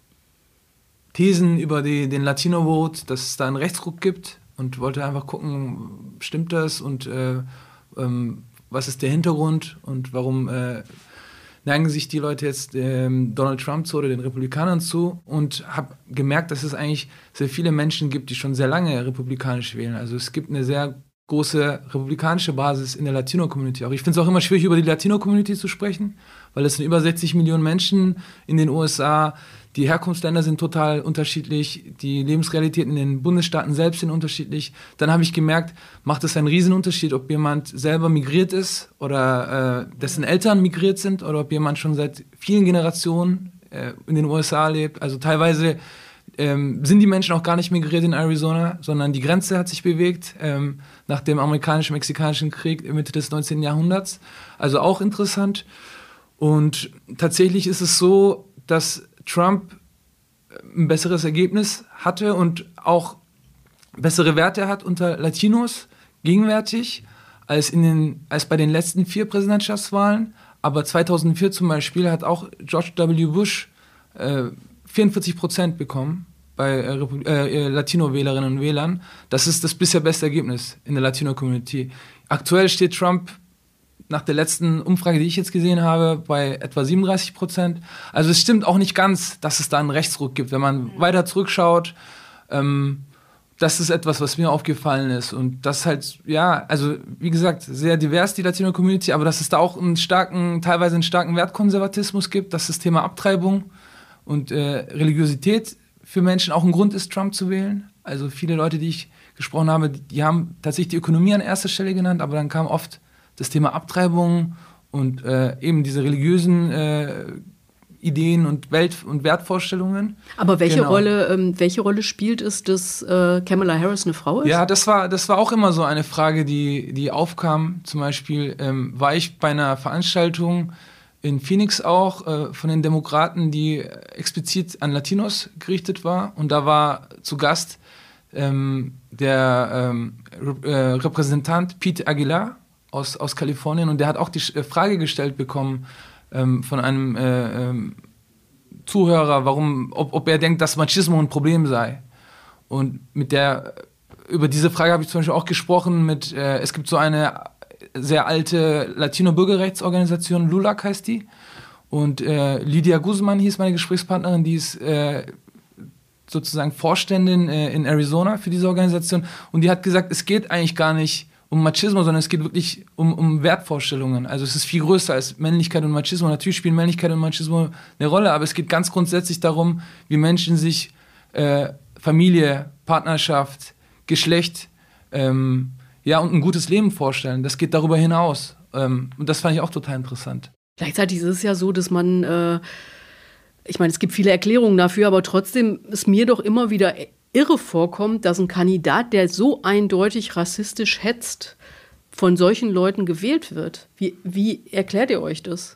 Thesen über die, den Latino-Vote, dass es da einen Rechtsruck gibt und wollte einfach gucken, stimmt das und äh, ähm, was ist der Hintergrund und warum äh, neigen sich die Leute jetzt ähm, Donald Trump zu oder den Republikanern zu und habe gemerkt, dass es eigentlich sehr viele Menschen gibt, die schon sehr lange republikanisch wählen. Also es gibt eine sehr große republikanische Basis in der Latino-Community auch. Ich finde es auch immer schwierig, über die Latino-Community zu sprechen, weil es sind über sechzig Millionen Menschen in den U S A. Die Herkunftsländer sind total unterschiedlich. Die Lebensrealitäten in den Bundesstaaten selbst sind unterschiedlich. Dann habe ich gemerkt, macht es einen Riesenunterschied, ob jemand selber migriert ist oder äh, dessen Eltern migriert sind oder ob jemand schon seit vielen Generationen äh, in den U S A lebt. Also teilweise Ähm, sind die Menschen auch gar nicht migriert in Arizona, sondern die Grenze hat sich bewegt ähm, nach dem amerikanisch-mexikanischen Krieg Mitte des neunzehnten Jahrhunderts. Also auch interessant. Und tatsächlich ist es so, dass Trump ein besseres Ergebnis hatte und auch bessere Werte hat unter Latinos gegenwärtig als, in den, als bei den letzten vier Präsidentschaftswahlen. Aber zweitausendvier zum Beispiel hat auch George W. Bush äh, vierundvierzig Prozent bekommen bei äh, äh, Latino-Wählerinnen und Wählern. Das ist das bisher beste Ergebnis in der Latino-Community. Aktuell steht Trump nach der letzten Umfrage, die ich jetzt gesehen habe, bei etwa siebenunddreißig Prozent. Also es stimmt auch nicht ganz, dass es da einen Rechtsruck gibt. Wenn man mhm. weiter zurückschaut, ähm, das ist etwas, was mir aufgefallen ist. Und das halt, ja, also wie gesagt, sehr divers, die Latino-Community, aber dass es da auch einen starken, teilweise einen starken Wertkonservatismus gibt, dass das Thema Abtreibung und äh, Religiosität für Menschen auch ein Grund ist, Trump zu wählen. Also viele Leute, die ich gesprochen habe, die haben tatsächlich die Ökonomie an erster Stelle genannt, aber dann kam oft das Thema Abtreibung und äh, eben diese religiösen äh, Ideen und Welt- und Wertvorstellungen. Aber welche, genau. Rolle, ähm, welche Rolle spielt es, dass äh, Kamala Harris eine Frau ist? Ja, das war, das war auch immer so eine Frage, die, die aufkam. Zum Beispiel ähm, war ich bei einer Veranstaltung in Phoenix auch äh, von den Demokraten, die explizit an Latinos gerichtet war. Und da war zu Gast ähm, der ähm, Re- äh, Repräsentant Pete Aguilar aus, aus Kalifornien. Und der hat auch die Frage gestellt bekommen ähm, von einem äh, ähm, Zuhörer, warum, ob, ob er denkt, dass Machismo ein Problem sei. Und mit der, über diese Frage habe ich zum Beispiel auch gesprochen mit, äh, es gibt so eine sehr alte Latino-Bürgerrechtsorganisation, L U L A C heißt die. Und äh, Lydia Guzman hieß meine Gesprächspartnerin, die ist äh, sozusagen Vorständin äh, in Arizona für diese Organisation. Und die hat gesagt, es geht eigentlich gar nicht um Machismo, sondern es geht wirklich um, um Wertvorstellungen. Also es ist viel größer als Männlichkeit und Machismo. Natürlich spielen Männlichkeit und Machismo eine Rolle, aber es geht ganz grundsätzlich darum, wie Menschen sich äh, Familie, Partnerschaft, Geschlecht, ähm, ja, und ein gutes Leben vorstellen. Das geht darüber hinaus. Ähm, und das fand ich auch total interessant. Gleichzeitig ist es ja so, dass man, äh, ich meine, es gibt viele Erklärungen dafür, aber trotzdem ist mir doch immer wieder irre vorkommt, dass ein Kandidat, der so eindeutig rassistisch hetzt, von solchen Leuten gewählt wird. Wie, wie erklärt ihr euch das?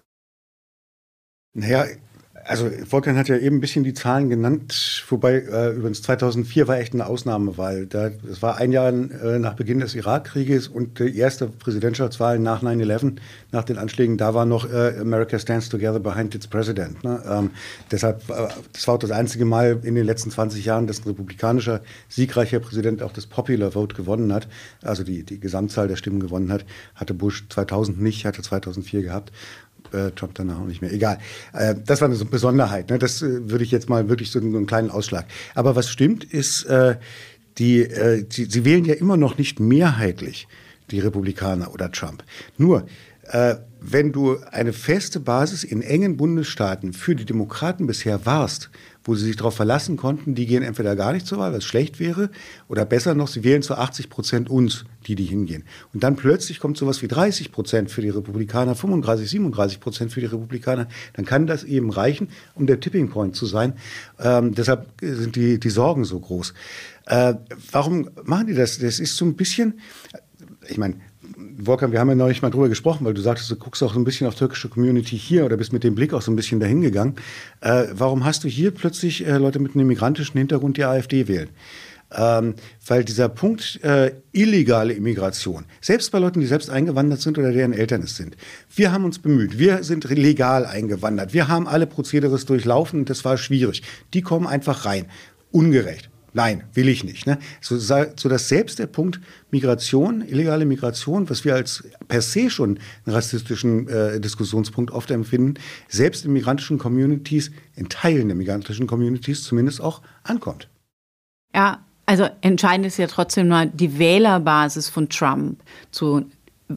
Naja, also Volkan hat ja eben ein bisschen die Zahlen genannt, wobei äh, übrigens zweitausendvier war echt eine Ausnahmewahl. Da, das war ein Jahr äh, nach Beginn des Irakkrieges und die erste Präsidentschaftswahl nach neun elf, nach den Anschlägen, da war noch äh, America Stands Together Behind its President. Ne? Ähm, deshalb, äh, das war auch das einzige Mal in den letzten zwanzig Jahren, dass ein republikanischer, siegreicher Präsident auch das Popular Vote gewonnen hat, also die, die Gesamtzahl der Stimmen gewonnen hat. Hatte Bush zweitausend nicht, hatte zweitausendvier gehabt. Trump danach auch nicht mehr. Egal. Äh, das war eine Besonderheit. Ne? Das äh, würde ich jetzt mal wirklich so einen kleinen Ausschlag. Aber was stimmt, ist, äh, die, äh, die, sie wählen ja immer noch nicht mehrheitlich die Republikaner oder Trump. Nur, äh, wenn du eine feste Basis in engen Bundesstaaten für die Demokraten bisher warst, wo sie sich darauf verlassen konnten, die gehen entweder gar nicht zur Wahl, was schlecht wäre, oder besser noch, sie wählen zu achtzig Prozent uns, die, die hingehen. Und dann plötzlich kommt sowas wie dreißig Prozent für die Republikaner, fünfunddreißig, siebenunddreißig Prozent für die Republikaner. Dann kann das eben reichen, um der Tipping Point zu sein. Ähm, deshalb sind die, die Sorgen so groß. Äh, warum machen die das? Das ist so ein bisschen, ich meine, Volkan, wir haben ja neulich mal drüber gesprochen, weil du sagtest, du guckst auch so ein bisschen auf türkische Community hier oder bist mit dem Blick auch so ein bisschen dahin gegangen. Äh, warum hast du hier plötzlich äh, Leute mit einem migrantischen Hintergrund, die AfD wählen? Ähm, weil dieser Punkt äh, illegale Immigration, selbst bei Leuten, die selbst eingewandert sind oder deren Eltern es sind, wir haben uns bemüht, wir sind legal eingewandert, wir haben alle Prozederes durchlaufen und das war schwierig. Die kommen einfach rein, ungerecht. Nein, will ich nicht. Ne? So, so dass selbst der Punkt Migration, illegale Migration, was wir als per se schon einen rassistischen äh, Diskussionspunkt oft empfinden, selbst in migrantischen Communities, in Teilen der migrantischen Communities zumindest auch ankommt. Ja, also entscheidend ist ja trotzdem mal die Wählerbasis von Trump zu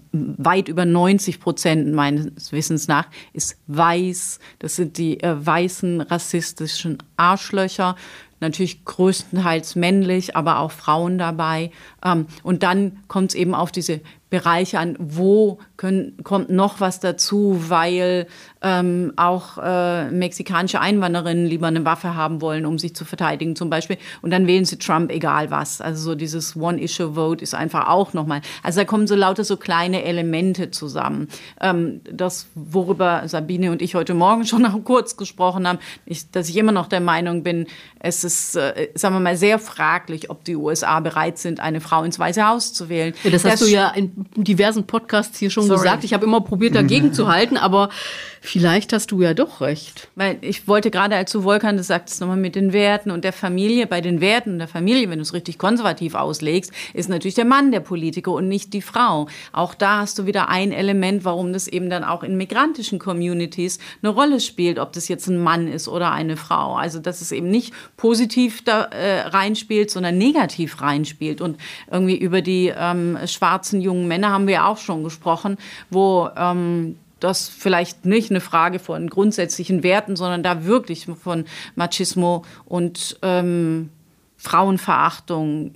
weit über neunzig Prozent meines Wissens nach ist weiß. Das sind die äh, weißen rassistischen Arschlöcher. Natürlich größtenteils männlich, aber auch Frauen dabei. Ähm, und dann kommt es eben auf diese Bereiche an, wo können, kommt noch was dazu, weil ähm, auch äh, mexikanische Einwanderinnen lieber eine Waffe haben wollen, um sich zu verteidigen zum Beispiel. Und dann wählen sie Trump, egal was. Also so dieses One-Issue-Vote ist einfach auch nochmal. Also da kommen so lauter so kleine Elemente zusammen. Ähm, das, worüber Sabine und ich heute Morgen schon auch kurz gesprochen haben, ich, dass ich immer noch der Meinung bin, es ist, äh, sagen wir mal, sehr fraglich, ob die U S A bereit sind, eine Frau ins Weiße Haus zu wählen. Ja, das, das hast du ja in diversen Podcasts hier schon Sorry. gesagt. Ich habe immer probiert, dagegen zu halten, aber vielleicht hast du ja doch recht. Weil ich wollte gerade, als du Volkan das sagtest, nochmal mit den Werten und der Familie. Bei den Werten der Familie, wenn du es richtig konservativ auslegst, ist natürlich der Mann der Politiker und nicht die Frau. Auch da hast du wieder ein Element, warum das eben dann auch in migrantischen Communities eine Rolle spielt, ob das jetzt ein Mann ist oder eine Frau. Also dass es eben nicht positiv da äh, reinspielt, sondern negativ reinspielt. Und irgendwie über die ähm, schwarzen jungen Männer haben wir ja auch schon gesprochen, wo ähm, das vielleicht nicht eine Frage von grundsätzlichen Werten, sondern da wirklich von Machismo und ähm, Frauenverachtung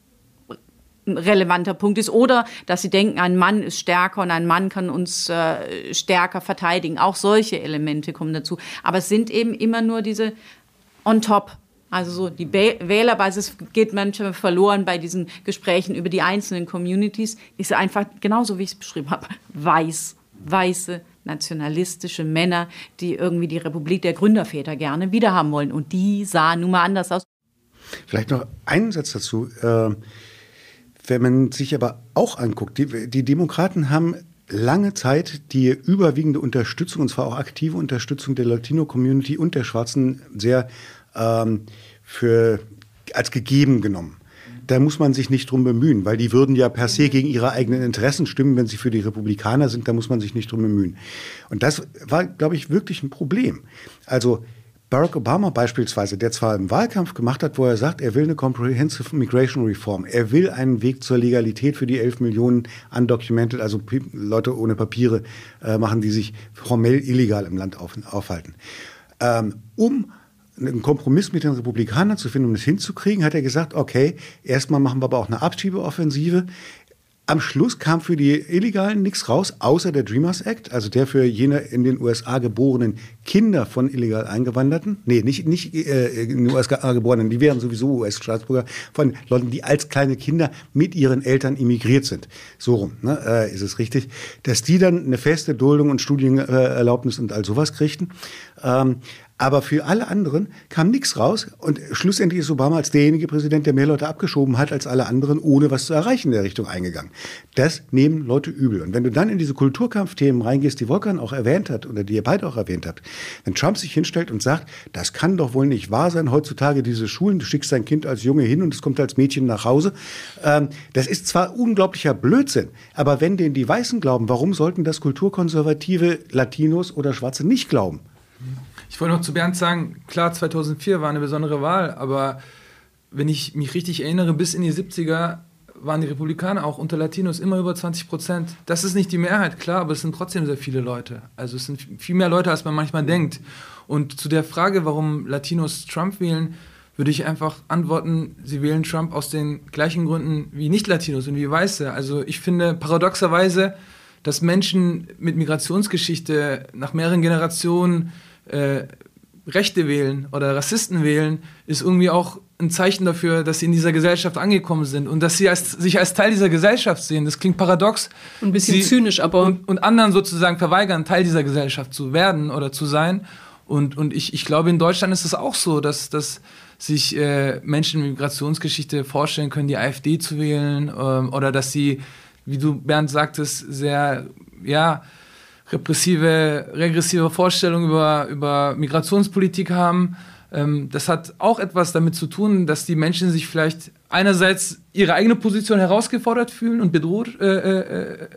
ein relevanter Punkt ist. Oder dass sie denken, ein Mann ist stärker und ein Mann kann uns äh, stärker verteidigen. Auch solche Elemente kommen dazu. Aber es sind eben immer nur diese on top. Also so die Wählerbasis geht manchmal verloren bei diesen Gesprächen über die einzelnen Communities. Ist einfach genauso, wie ich es beschrieben habe. Weiß, weiße nationalistische Männer, die irgendwie die Republik der Gründerväter gerne wiederhaben wollen. Und die sahen nun mal anders aus. Vielleicht noch einen Satz dazu. Äh, wenn man sich aber auch anguckt, die, die Demokraten haben lange Zeit die überwiegende Unterstützung, und zwar auch aktive Unterstützung der Latino-Community und der Schwarzen sehr ähm, für, als gegeben genommen. Da muss man sich nicht drum bemühen, weil die würden ja per se gegen ihre eigenen Interessen stimmen, wenn sie für die Republikaner sind, da muss man sich nicht drum bemühen. Und das war, glaube ich, wirklich ein Problem. Also Barack Obama beispielsweise, der zwar im Wahlkampf gemacht hat, wo er sagt, er will eine Comprehensive Migration Reform, er will einen Weg zur Legalität für die elf Millionen undocumented, also Leute ohne Papiere äh, machen, die sich formell illegal im Land auf, aufhalten. Ähm, um einen Kompromiss mit den Republikanern zu finden, um das hinzukriegen, hat er gesagt, okay, erstmal machen wir aber auch eine Abschiebeoffensive. Am Schluss kam für die Illegalen nichts raus, außer der Dreamers Act, also der für jene in den U S A geborenen Kinder von illegal Eingewanderten, nee, nicht, nicht äh, in den U S A geborenen, die wären sowieso U S-Staatsbürger, von Leuten, die als kleine Kinder mit ihren Eltern immigriert sind. So rum, ne, äh, ist es richtig, dass die dann eine feste Duldung und Studienerlaubnis und all sowas kriegten. Ähm, Aber für alle anderen kam nichts raus und schlussendlich ist Obama als derjenige Präsident, der mehr Leute abgeschoben hat als alle anderen, ohne was zu erreichen in der Richtung eingegangen. Das nehmen Leute übel. Und wenn du dann in diese Kulturkampfthemen reingehst, die Volkan auch erwähnt hat oder die ihr beide auch erwähnt habt, wenn Trump sich hinstellt und sagt, das kann doch wohl nicht wahr sein, heutzutage diese Schulen, du schickst dein Kind als Junge hin und es kommt als Mädchen nach Hause. Ähm, das ist zwar unglaublicher Blödsinn, aber wenn denen die Weißen glauben, warum sollten das kulturkonservative Latinos oder Schwarze nicht glauben? Ich wollte noch zu Bernd sagen, klar, zweitausendvier war eine besondere Wahl, aber wenn ich mich richtig erinnere, bis in die siebziger waren die Republikaner auch unter Latinos immer über zwanzig Prozent. Das ist nicht die Mehrheit, klar, aber es sind trotzdem sehr viele Leute. Also es sind viel mehr Leute, als man manchmal denkt. Und zu der Frage, warum Latinos Trump wählen, würde ich einfach antworten, sie wählen Trump aus den gleichen Gründen wie Nicht-Latinos und wie Weiße. Also ich finde paradoxerweise, dass Menschen mit Migrationsgeschichte nach mehreren Generationen Äh, Rechte wählen oder Rassisten wählen, ist irgendwie auch ein Zeichen dafür, dass sie in dieser Gesellschaft angekommen sind und dass sie als, sich als Teil dieser Gesellschaft sehen. Das klingt paradox. Ein bisschen sie, zynisch, aber... Und, und anderen sozusagen verweigern, Teil dieser Gesellschaft zu werden oder zu sein. Und, und ich, ich glaube, in Deutschland ist es auch so, dass, dass sich äh, Menschen mit Migrationsgeschichte vorstellen können, die AfD zu wählen ähm, oder dass sie, wie du, Bernd, sagtest, sehr, ja, repressive, regressive Vorstellungen über, über Migrationspolitik haben. Ähm, das hat auch etwas damit zu tun, dass die Menschen sich vielleicht einerseits ihre eigene Position herausgefordert fühlen und bedroht äh, äh,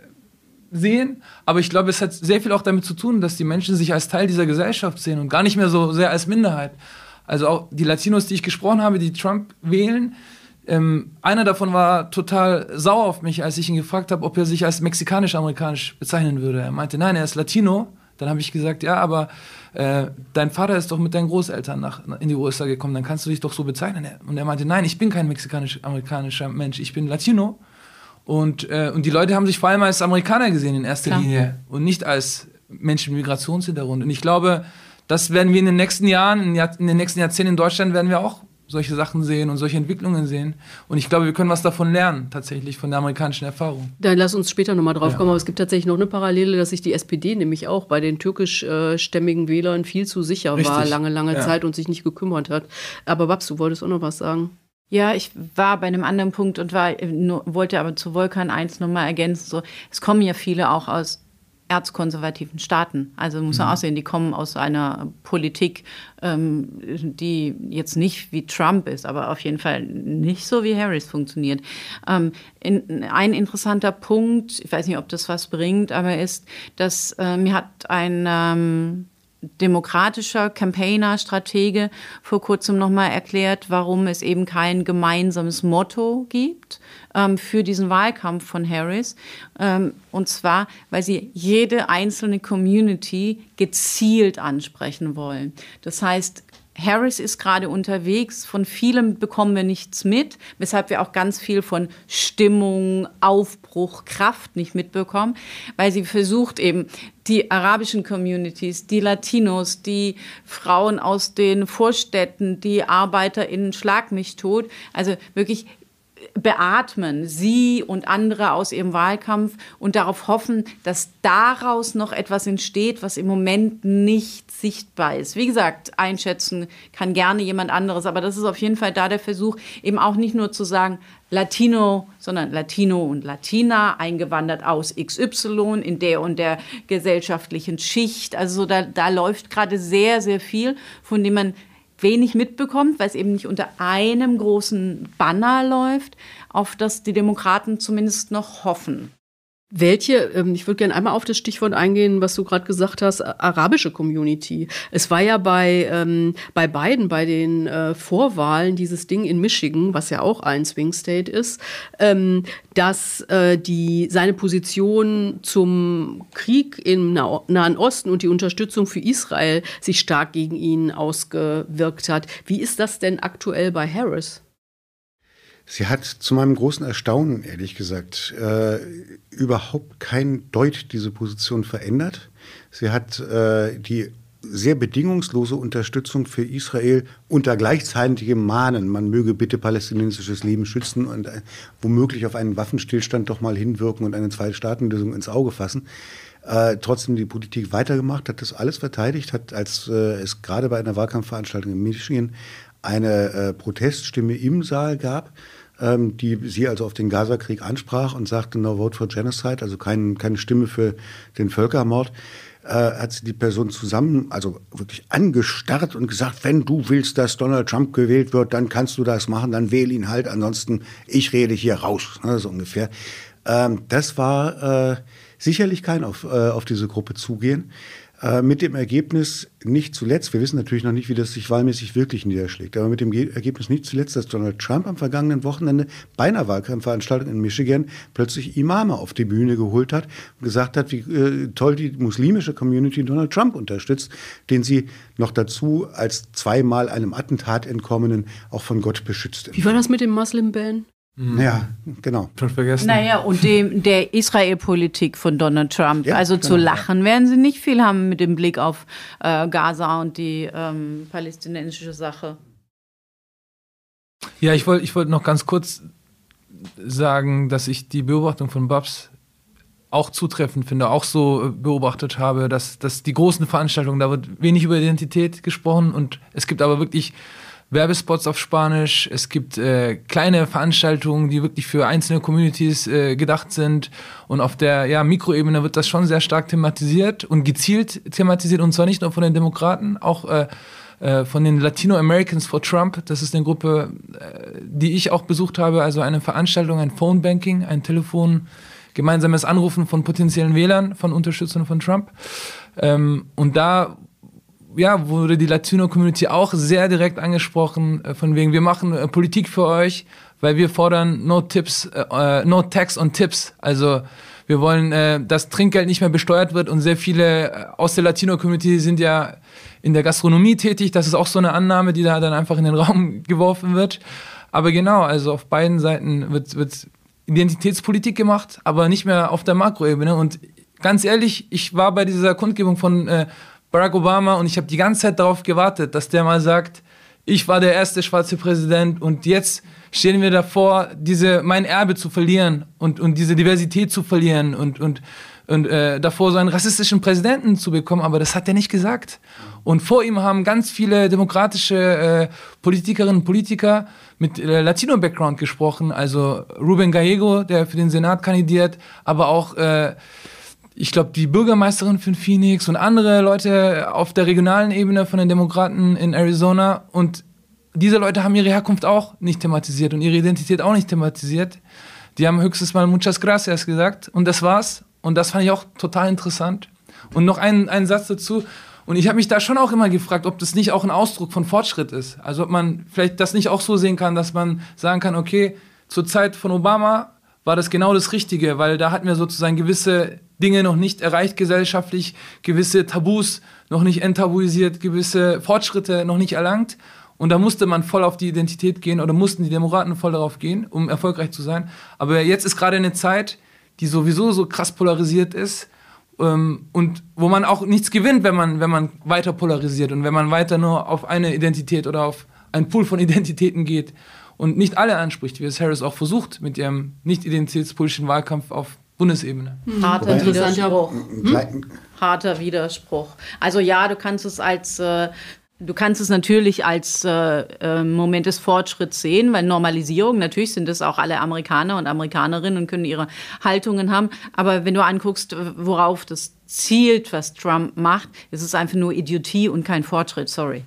sehen, aber ich glaube, es hat sehr viel auch damit zu tun, dass die Menschen sich als Teil dieser Gesellschaft sehen und gar nicht mehr so sehr als Minderheit. Also auch die Latinos, die ich gesprochen habe, die Trump wählen, Ähm, einer davon war total sauer auf mich, als ich ihn gefragt habe, ob er sich als mexikanisch-amerikanisch bezeichnen würde. Er meinte, nein, er ist Latino. Dann habe ich gesagt, ja, aber äh, dein Vater ist doch mit deinen Großeltern nach, in die U S A gekommen, dann kannst du dich doch so bezeichnen. Und er meinte, nein, ich bin kein mexikanisch-amerikanischer Mensch, ich bin Latino. Und, äh, und die Leute haben sich vor allem als Amerikaner gesehen in erster Klar. Linie und nicht als Menschen mit Migrationshintergrund. Und ich glaube, das werden wir in den nächsten Jahren, in, Jahr, in den nächsten Jahrzehnten in Deutschland werden wir auch solche Sachen sehen und solche Entwicklungen sehen. Und ich glaube, wir können was davon lernen, tatsächlich, von der amerikanischen Erfahrung. Da lass uns später nochmal drauf ja. kommen, aber es gibt tatsächlich noch eine Parallele, dass sich die S P D nämlich auch bei den türkischstämmigen Wählern viel zu sicher Richtig. war, lange, lange ja. Zeit und sich nicht gekümmert hat. Aber Babs, du wolltest auch noch was sagen? Ja, ich war bei einem anderen Punkt und war, nur, wollte aber zu Volkan eins nochmal ergänzen. So, es kommen ja viele auch aus erzkonservativen Staaten. Also muss man mhm. auch sehen, die kommen aus einer Politik, ähm, die jetzt nicht wie Trump ist, aber auf jeden Fall nicht so wie Harris funktioniert. Ähm, in, ein interessanter Punkt, ich weiß nicht, ob das was bringt, aber ist, dass äh, mir hat ein ähm, demokratischer Campaigner, Stratege vor kurzem nochmal erklärt, warum es eben kein gemeinsames Motto gibt ähm, für diesen Wahlkampf von Harris. Ähm, und zwar, weil sie jede einzelne Community gezielt ansprechen wollen. Das heißt, Harris ist gerade unterwegs, von vielem bekommen wir nichts mit, weshalb wir auch ganz viel von Stimmung, Aufbruch, Kraft nicht mitbekommen, weil sie versucht eben, die arabischen Communities, die Latinos, die Frauen aus den Vorstädten, die ArbeiterInnen, schlag mich tot, also wirklich beatmen, sie und andere aus ihrem Wahlkampf und darauf hoffen, dass daraus noch etwas entsteht, was im Moment nicht sichtbar ist. Wie gesagt, einschätzen kann gerne jemand anderes, aber das ist auf jeden Fall da der Versuch, eben auch nicht nur zu sagen, Latino, sondern Latino und Latina, eingewandert aus X Y in der und der gesellschaftlichen Schicht. Also da, da läuft gerade sehr, sehr viel, von dem man wenig mitbekommt, weil es eben nicht unter einem großen Banner läuft, auf das die Demokraten zumindest noch hoffen. Welche, ich würde gerne einmal auf das Stichwort eingehen, was du gerade gesagt hast, arabische Community. Es war ja bei, ähm, bei Biden, bei den äh, Vorwahlen, dieses Ding in Michigan, was ja auch ein Swing State ist, ähm, dass äh, die, seine Position zum Krieg im Na- Nahen Osten und die Unterstützung für Israel sich stark gegen ihn ausgewirkt hat. Wie ist das denn aktuell bei Harris? Sie hat zu meinem großen Erstaunen, ehrlich gesagt, äh, überhaupt kein Deut diese Position verändert. Sie hat äh, die sehr bedingungslose Unterstützung für Israel unter gleichzeitigem Mahnen, man möge bitte palästinensisches Leben schützen und äh, womöglich auf einen Waffenstillstand doch mal hinwirken und eine Zwei-Staaten-Lösung ins Auge fassen. Äh, trotzdem die Politik weitergemacht, hat das alles verteidigt, hat, als äh, es gerade bei einer Wahlkampfveranstaltung in Michigan eine äh, Proteststimme im Saal gab, ähm, die sie also auf den Gaza-Krieg ansprach und sagte, no vote for genocide, also kein, keine Stimme für den Völkermord, äh, hat sie die Person zusammen, also wirklich angestarrt und gesagt, wenn du willst, dass Donald Trump gewählt wird, dann kannst du das machen, dann wähl ihn halt, ansonsten ich rede hier raus, ne, so ungefähr. Ähm, das war äh, sicherlich kein auf, äh, auf diese Gruppe zugehen. Äh, mit dem Ergebnis nicht zuletzt, wir wissen natürlich noch nicht, wie das sich wahlmäßig wirklich niederschlägt, aber mit dem Ge- Ergebnis nicht zuletzt, dass Donald Trump am vergangenen Wochenende bei einer Wahlkampfveranstaltung in Michigan plötzlich Imame auf die Bühne geholt hat und gesagt hat, wie äh, toll die muslimische Community Donald Trump unterstützt, den sie noch dazu als zweimal einem Attentat entkommenen auch von Gott beschützt. Wie war das mit dem Muslim-Ban? Ja, genau. Schon vergessen. Naja, und dem, der Israel-Politik von Donald Trump. Ja, also genau, zu lachen werden sie nicht viel haben mit dem Blick auf äh, Gaza und die ähm, palästinensische Sache. Ja, ich wollte ich wollt noch ganz kurz sagen, dass ich die Beobachtung von Babs auch zutreffend finde, auch so beobachtet habe, dass, dass die großen Veranstaltungen, da wird wenig über Identität gesprochen und es gibt aber wirklich Werbespots auf Spanisch, es gibt äh, kleine Veranstaltungen, die wirklich für einzelne Communities äh, gedacht sind und auf der ja, Mikroebene wird das schon sehr stark thematisiert und gezielt thematisiert und zwar nicht nur von den Demokraten, auch äh, äh, von den Latino Americans for Trump, das ist eine Gruppe, äh, die ich auch besucht habe, also eine Veranstaltung, ein Phone Banking, ein Telefon, gemeinsames Anrufen von potenziellen Wählern, von Unterstützern von Trump ähm, und da ja, wurde die Latino-Community auch sehr direkt angesprochen, äh, von wegen, wir machen äh, Politik für euch, weil wir fordern no Tips, äh, no Tax on Tips. Also wir wollen, äh, dass Trinkgeld nicht mehr besteuert wird und sehr viele äh, aus der Latino-Community sind ja in der Gastronomie tätig. Das ist auch so eine Annahme, die da dann einfach in den Raum geworfen wird. Aber genau, also auf beiden Seiten wird, wird Identitätspolitik gemacht, aber nicht mehr auf der Makroebene. Und ganz ehrlich, ich war bei dieser Kundgebung von äh, Barack Obama und ich habe die ganze Zeit darauf gewartet, dass der mal sagt, ich war der erste schwarze Präsident und jetzt stehen wir davor, diese, mein Erbe zu verlieren und, und diese Diversität zu verlieren und, und, und äh, davor so einen rassistischen Präsidenten zu bekommen, aber das hat er nicht gesagt. Und vor ihm haben ganz viele demokratische äh, Politikerinnen und Politiker mit äh, Latino-Background gesprochen, also Ruben Gallego, der für den Senat kandidiert, aber auch äh, ich glaube, die Bürgermeisterin von Phoenix und andere Leute auf der regionalen Ebene von den Demokraten in Arizona. Und diese Leute haben ihre Herkunft auch nicht thematisiert und ihre Identität auch nicht thematisiert. Die haben höchstens mal Muchas Gracias gesagt und das war's. Und das fand ich auch total interessant. Und noch einen, einen Satz dazu. Und ich habe mich da schon auch immer gefragt, ob das nicht auch ein Ausdruck von Fortschritt ist. Also ob man vielleicht das nicht auch so sehen kann, dass man sagen kann, okay, zur Zeit von Obama war das genau das Richtige, weil da hatten wir sozusagen gewisse Dinge noch nicht erreicht gesellschaftlich, gewisse Tabus noch nicht enttabuisiert, gewisse Fortschritte noch nicht erlangt. Und da musste man voll auf die Identität gehen oder mussten die Demokraten voll darauf gehen, um erfolgreich zu sein. Aber jetzt ist gerade eine Zeit, die sowieso so krass polarisiert ist ähm, und wo man auch nichts gewinnt, wenn man, wenn man weiter polarisiert und wenn man weiter nur auf eine Identität oder auf einen Pool von Identitäten geht. und nicht alle anspricht, wie es Harris auch versucht mit ihrem nicht identitätspolitischen Wahlkampf auf Bundesebene. Harter Widerspruch. Hm? Harter Widerspruch. Also ja, du kannst es als äh, Du kannst es natürlich als äh, äh, Moment des Fortschritts sehen, weil Normalisierung, natürlich sind das auch alle Amerikaner und Amerikanerinnen und können ihre Haltungen haben. Aber wenn du anguckst, worauf das zielt, was Trump macht, ist es einfach nur Idiotie und kein Fortschritt, sorry.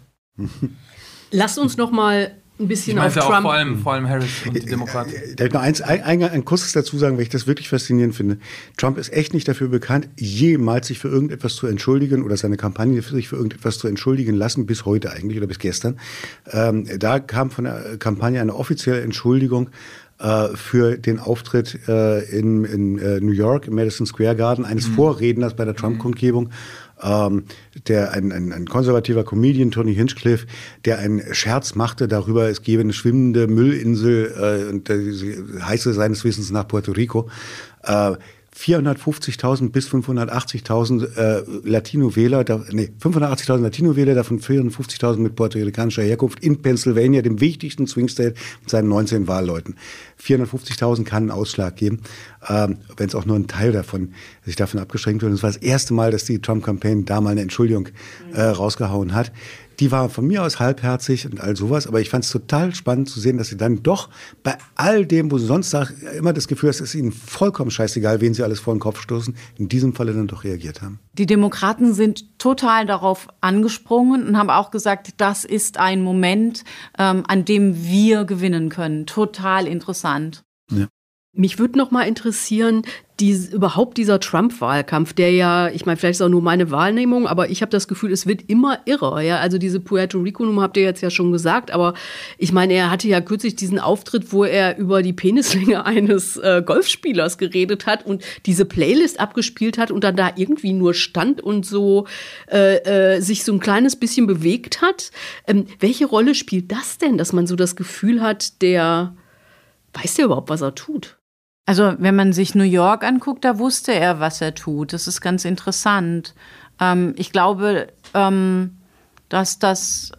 Lasst uns noch mal ein bisschen ich auf auch Trump. Vor allem, vor allem Harris und die Demokraten. Darf ich noch eins, ein, ein, ein kurzes dazu sagen, weil ich das wirklich faszinierend finde. Trump ist echt nicht dafür bekannt, jemals sich für irgendetwas zu entschuldigen oder seine Kampagne sich für irgendetwas zu entschuldigen lassen, bis heute eigentlich oder bis gestern. Ähm, da kam von der Kampagne eine offizielle Entschuldigung äh, für den Auftritt äh, in, in äh, New York im Madison Square Garden eines mhm. Vorredners bei der Trump-Kundgebung. Ähm, der ein, ein, ein konservativer Comedian, Tony Hinchcliffe, der einen Scherz machte darüber, es gebe eine schwimmende Müllinsel, äh, und äh, sie heiße seines Wissens nach Puerto Rico. Äh, vierhundertfünfzigtausend bis fünfhundertachtzigtausend äh, Latino-Wähler, da, nee, fünfhundertachtzigtausend Latino-Wähler, davon vierhundertfünfzigtausend mit puerto-ricanischer Herkunft in Pennsylvania, dem wichtigsten Swing State mit seinen neunzehn Wahlleuten. vierhundertfünfzigtausend kann einen Ausschlag geben, ähm, wenn es auch nur ein Teil davon sich davon abgeschränkt wird. Und es war das erste Mal, dass die Trump-Campaign da mal eine Entschuldigung äh, rausgehauen hat. Die war von mir aus halbherzig und all sowas, aber ich fand es total spannend zu sehen, dass sie dann doch bei all dem, wo sie sonst sagt, immer das Gefühl, es ist ihnen vollkommen scheißegal, wen sie alles vor den Kopf stoßen, in diesem Falle dann doch reagiert haben. Die Demokraten sind total darauf angesprungen und haben auch gesagt, das ist ein Moment, ähm, an dem wir gewinnen können. Total interessant. Ja. Mich würde noch mal interessieren, die, überhaupt dieser Trump-Wahlkampf, der ja, ich meine, vielleicht ist auch nur meine Wahrnehmung, aber ich habe das Gefühl, es wird immer irrer. Ja? Also diese Puerto Rico-Nummer habt ihr jetzt ja schon gesagt, aber ich meine, er hatte ja kürzlich diesen Auftritt, wo er über die Penislänge eines äh, Golfspielers geredet hat und diese Playlist abgespielt hat und dann da irgendwie nur stand und so äh, äh, sich so ein kleines bisschen bewegt hat. Ähm, welche Rolle spielt das denn, dass man so das Gefühl hat, der weiß der überhaupt, was er tut? Also wenn man sich New York anguckt, da wusste er, was er tut. Das ist ganz interessant. Ähm, ich glaube, ähm, dass das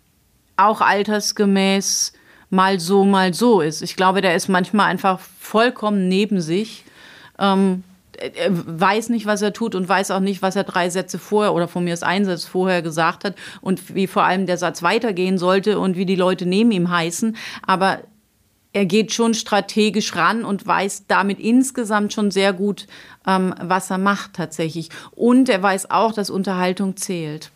auch altersgemäß mal so, mal so ist. Ich glaube, der ist manchmal einfach vollkommen neben sich. Ähm, er weiß nicht, was er tut und weiß auch nicht, was er drei Sätze vorher oder von mir ist ein Satz vorher gesagt hat und wie vor allem der Satz weitergehen sollte und wie die Leute neben ihm heißen. Aber er geht schon strategisch ran und weiß damit insgesamt schon sehr gut, ähm, was er macht tatsächlich. Und er weiß auch, dass Unterhaltung zählt.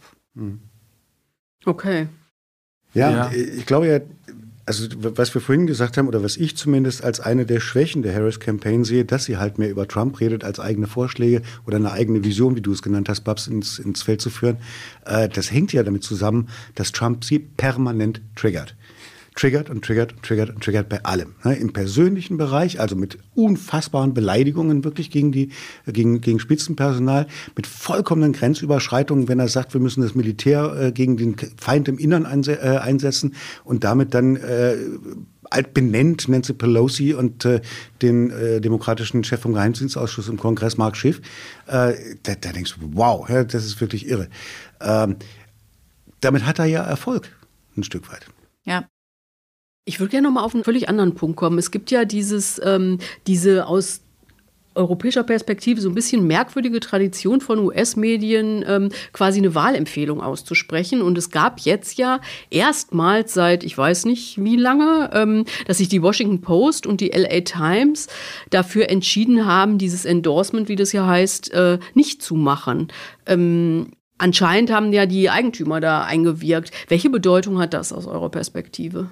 Okay. Ja, Ja. ich glaube ja, also was wir vorhin gesagt haben, oder was ich zumindest als eine der Schwächen der Harris-Campaign sehe, dass sie halt mehr über Trump redet, als eigene Vorschläge oder eine eigene Vision, wie du es genannt hast, Babs, ins, ins Feld zu führen. Äh, das hängt ja damit zusammen, dass Trump sie permanent triggert. Triggert und triggert und triggert und triggert bei allem. Ne? Im persönlichen Bereich, also mit unfassbaren Beleidigungen wirklich gegen, die, gegen, gegen Spitzenpersonal, mit vollkommenen Grenzüberschreitungen, wenn er sagt, wir müssen das Militär äh, gegen den Feind im Innern einse- äh, einsetzen und damit dann äh, benennt Nancy Pelosi und äh, den äh, demokratischen Chef vom Geheimdienstausschuss im Kongress, Mark Schiff. Äh, da, da denkst du, wow, ja, das ist wirklich irre. Ähm, damit hat er ja Erfolg, ein Stück weit. Ja. Ich würde gerne noch mal auf einen völlig anderen Punkt kommen. Es gibt ja dieses, ähm, diese aus europäischer Perspektive so ein bisschen merkwürdige Tradition von U S-Medien, ähm, quasi eine Wahlempfehlung auszusprechen. Und es gab jetzt ja erstmals seit, ich weiß nicht wie lange, ähm, dass sich die Washington Post und die L A Times dafür entschieden haben, dieses Endorsement, wie das ja heißt, äh, nicht zu machen. Ähm, anscheinend haben ja die Eigentümer da eingewirkt. Welche Bedeutung hat das aus eurer Perspektive?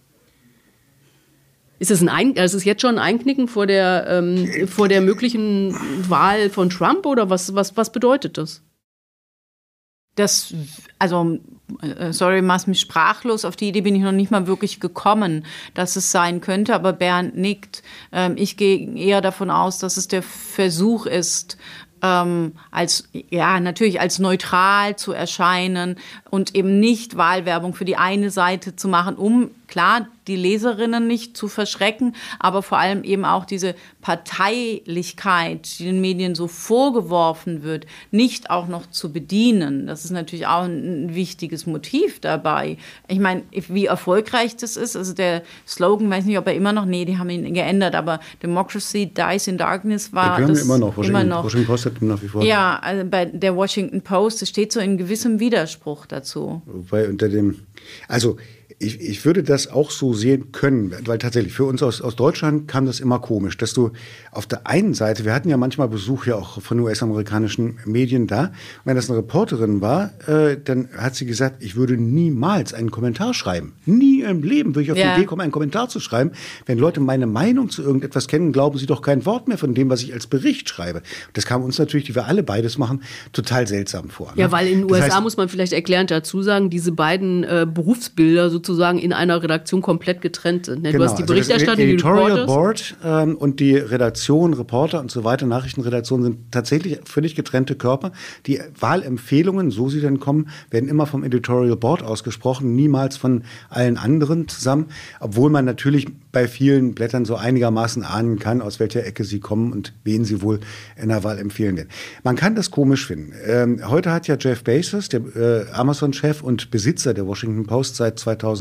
Ist es ein Ein- also ist es jetzt schon ein Einknicken vor der, ähm, vor der möglichen Wahl von Trump oder was, was, was bedeutet das? Das, also, äh, sorry, machst mich sprachlos. Auf die Idee bin ich noch nicht mal wirklich gekommen, dass es sein könnte. Aber Bernd nickt. Ähm, ich gehe eher davon aus, dass es der Versuch ist, ähm, als, ja, natürlich als neutral zu erscheinen und eben nicht Wahlwerbung für die eine Seite zu machen, um klar, die Leserinnen nicht zu verschrecken, aber vor allem eben auch diese Parteilichkeit, die den Medien so vorgeworfen wird, nicht auch noch zu bedienen. Das ist natürlich auch ein wichtiges Motiv dabei. Ich meine, wie erfolgreich das ist, also der Slogan, weiß nicht, ob er immer noch, nee, die haben ihn geändert, aber Democracy dies in darkness war das das immer noch. Washington, immer noch. Washington Post hat nach wie vor. Ja, also bei der Washington Post, das steht so in gewissem Widerspruch dazu. Wobei unter dem, also Ich, ich würde das auch so sehen können, weil tatsächlich für uns aus, aus Deutschland kam das immer komisch, dass du auf der einen Seite, wir hatten ja manchmal Besuch ja auch von U S-amerikanischen Medien da, und wenn das eine Reporterin war, äh, dann hat sie gesagt, ich würde niemals einen Kommentar schreiben. Nie im Leben würde ich auf ja. die Idee kommen, einen Kommentar zu schreiben. Wenn Leute meine Meinung zu irgendetwas kennen, glauben sie doch kein Wort mehr von dem, was ich als Bericht schreibe. Das kam uns natürlich, die wir alle beides machen, total seltsam vor. Ne? Ja, weil in den U S A, das heißt, muss man vielleicht erklärend dazu sagen, diese beiden äh, Berufsbilder sozusagen sozusagen in einer Redaktion komplett getrennt sind. Ne? Genau, Du hast die Berichterstattung, also das Editorial die Board ähm, und die Redaktion, Reporter und so weiter, Nachrichtenredaktionen sind tatsächlich völlig getrennte Körper. Die Wahlempfehlungen, so sie denn kommen, werden immer vom Editorial Board ausgesprochen, niemals von allen anderen zusammen, obwohl man natürlich bei vielen Blättern so einigermaßen ahnen kann, aus welcher Ecke sie kommen und wen sie wohl in der Wahl empfehlen werden. Man kann das komisch finden. Ähm, heute hat ja Jeff Bezos, der äh, Amazon-Chef und Besitzer der Washington Post seit zweitausendelf,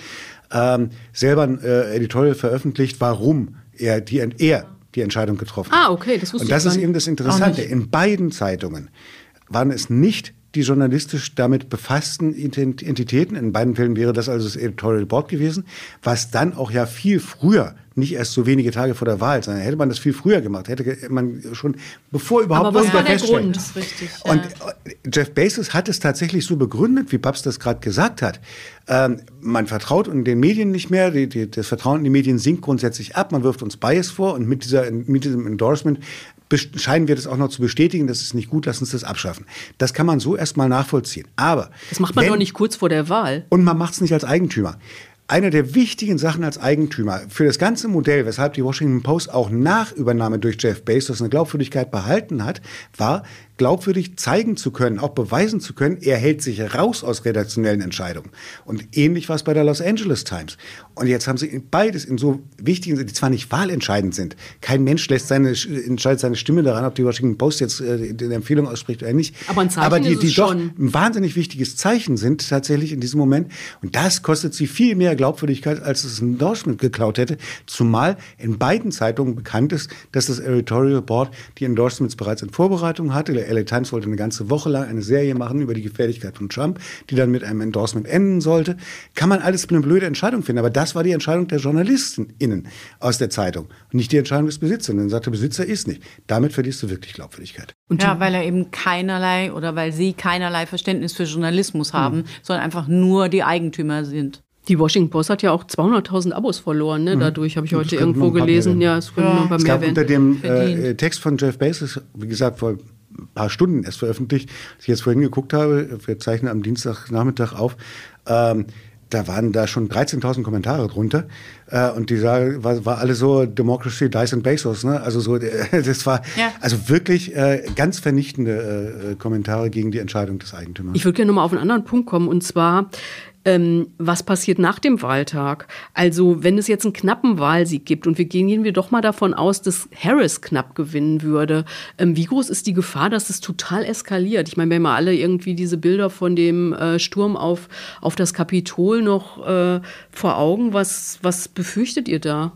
ähm, selber ein äh, Editorial veröffentlicht, warum er die, er die Entscheidung getroffen hat. Ah, okay, das wusste ich Und das gar ist nicht. eben das Interessante. In beiden Zeitungen waren es nicht die journalistisch damit befassten Entitäten. In beiden Fällen wäre das also das Editorial Board gewesen, was dann auch ja viel früher, nicht erst so wenige Tage vor der Wahl, sondern hätte man das viel früher gemacht, hätte man schon, bevor überhaupt Aber was war der feststellt. Grund? Das ist richtig, ja. Und Jeff Bezos hat es tatsächlich so begründet, wie Babs das gerade gesagt hat. Ähm, man vertraut in den Medien nicht mehr, die, die, das Vertrauen in die Medien sinkt grundsätzlich ab, man wirft uns Bias vor und mit, dieser, mit diesem Endorsement scheinen wir das auch noch zu bestätigen, das ist nicht gut, lass uns das abschaffen. Das kann man so erstmal nachvollziehen. Aber das macht man wenn, doch nicht kurz vor der Wahl. Und man macht es nicht als Eigentümer. Eine der wichtigen Sachen als Eigentümer für das ganze Modell, weshalb die Washington Post auch nach Übernahme durch Jeff Bezos eine Glaubwürdigkeit behalten hat, war, glaubwürdig zeigen zu können, auch beweisen zu können, er hält sich raus aus redaktionellen Entscheidungen. Und ähnlich war es bei der Los Angeles Times. Und jetzt haben sie beides in so wichtigen, die zwar nicht wahlentscheidend sind, kein Mensch lässt seine, entscheidet seine Stimme daran, ob die Washington Post jetzt äh, eine Empfehlung ausspricht oder nicht. Aber ein Zeichen Aber die, ist die es doch schon. ein wahnsinnig wichtiges Zeichen sind tatsächlich in diesem Moment. Und das kostet sie viel mehr Glaubwürdigkeit, als es ein Endorsement geklaut hätte. Zumal in beiden Zeitungen bekannt ist, dass das Editorial Board die Endorsements bereits in Vorbereitung hatte. Der L A Times wollte eine ganze Woche lang eine Serie machen über die Gefährlichkeit von Trump, die dann mit einem Endorsement enden sollte. Kann man alles eine blöde Entscheidung finden. Aber das war die Entscheidung der JournalistInnen aus der Zeitung. Und nicht die Entscheidung des Besitzers. Und dann sagt der Besitzer, ist nicht. Damit verlierst du wirklich Glaubwürdigkeit. Und ja, weil er eben keinerlei oder weil sie keinerlei Verständnis für Journalismus haben, mhm. sondern einfach nur die Eigentümer sind. Die Washington Post hat ja auch zweihunderttausend Abos verloren, ne? Dadurch habe ich heute irgendwo gelesen. Ja, es können ja. noch ein paar es mehr gab werden. Unter dem äh, Text von Jeff Bezos, wie gesagt, vor ein paar Stunden erst veröffentlicht, als ich jetzt vorhin geguckt habe, wir zeichnen am Dienstagnachmittag auf, ähm, da waren da schon dreizehntausend Kommentare drunter äh, und die sagen, war, war alle so Democracy, Dice and Bezos, ne? Also so, äh, das war ja. also wirklich äh, ganz vernichtende äh, Kommentare gegen die Entscheidung des Eigentümers. Ich würde gerne noch mal auf einen anderen Punkt kommen, und zwar Ähm, was passiert nach dem Wahltag? Also wenn es jetzt einen knappen Wahlsieg gibt und wir gehen wir doch mal davon aus, dass Harris knapp gewinnen würde, ähm, wie groß ist die Gefahr, dass es total eskaliert? Ich meine, wir haben ja alle irgendwie diese Bilder von dem äh, Sturm auf, auf das Kapitol noch äh, vor Augen. Was, was befürchtet ihr da?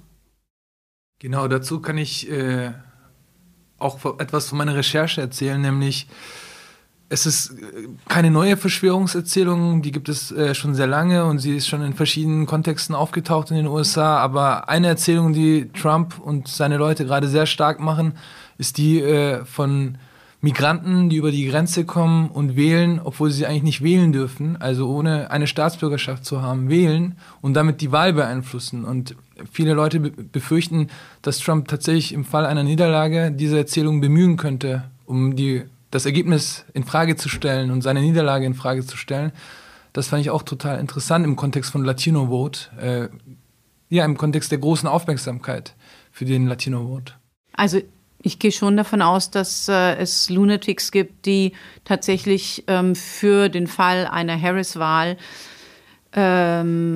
Genau, dazu kann ich äh, auch etwas von meiner Recherche erzählen, nämlich es ist keine neue Verschwörungserzählung, die gibt es äh, schon sehr lange und sie ist schon in verschiedenen Kontexten aufgetaucht in den U S A, aber eine Erzählung, die Trump und seine Leute gerade sehr stark machen, ist die äh, von Migranten, die über die Grenze kommen und wählen, obwohl sie eigentlich nicht wählen dürfen, also ohne eine Staatsbürgerschaft zu haben, wählen und damit die Wahl beeinflussen. Und viele Leute be- befürchten, dass Trump tatsächlich im Fall einer Niederlage diese Erzählung bemühen könnte, um die das Ergebnis in Frage zu stellen und seine Niederlage in Frage zu stellen. Das fand ich auch total interessant im Kontext von Latino Vote. Äh, ja, im Kontext der großen Aufmerksamkeit für den Latino Vote. Also ich gehe schon davon aus, dass äh, es Lunatics gibt, die tatsächlich ähm, für den Fall einer Harris-Wahl ähm,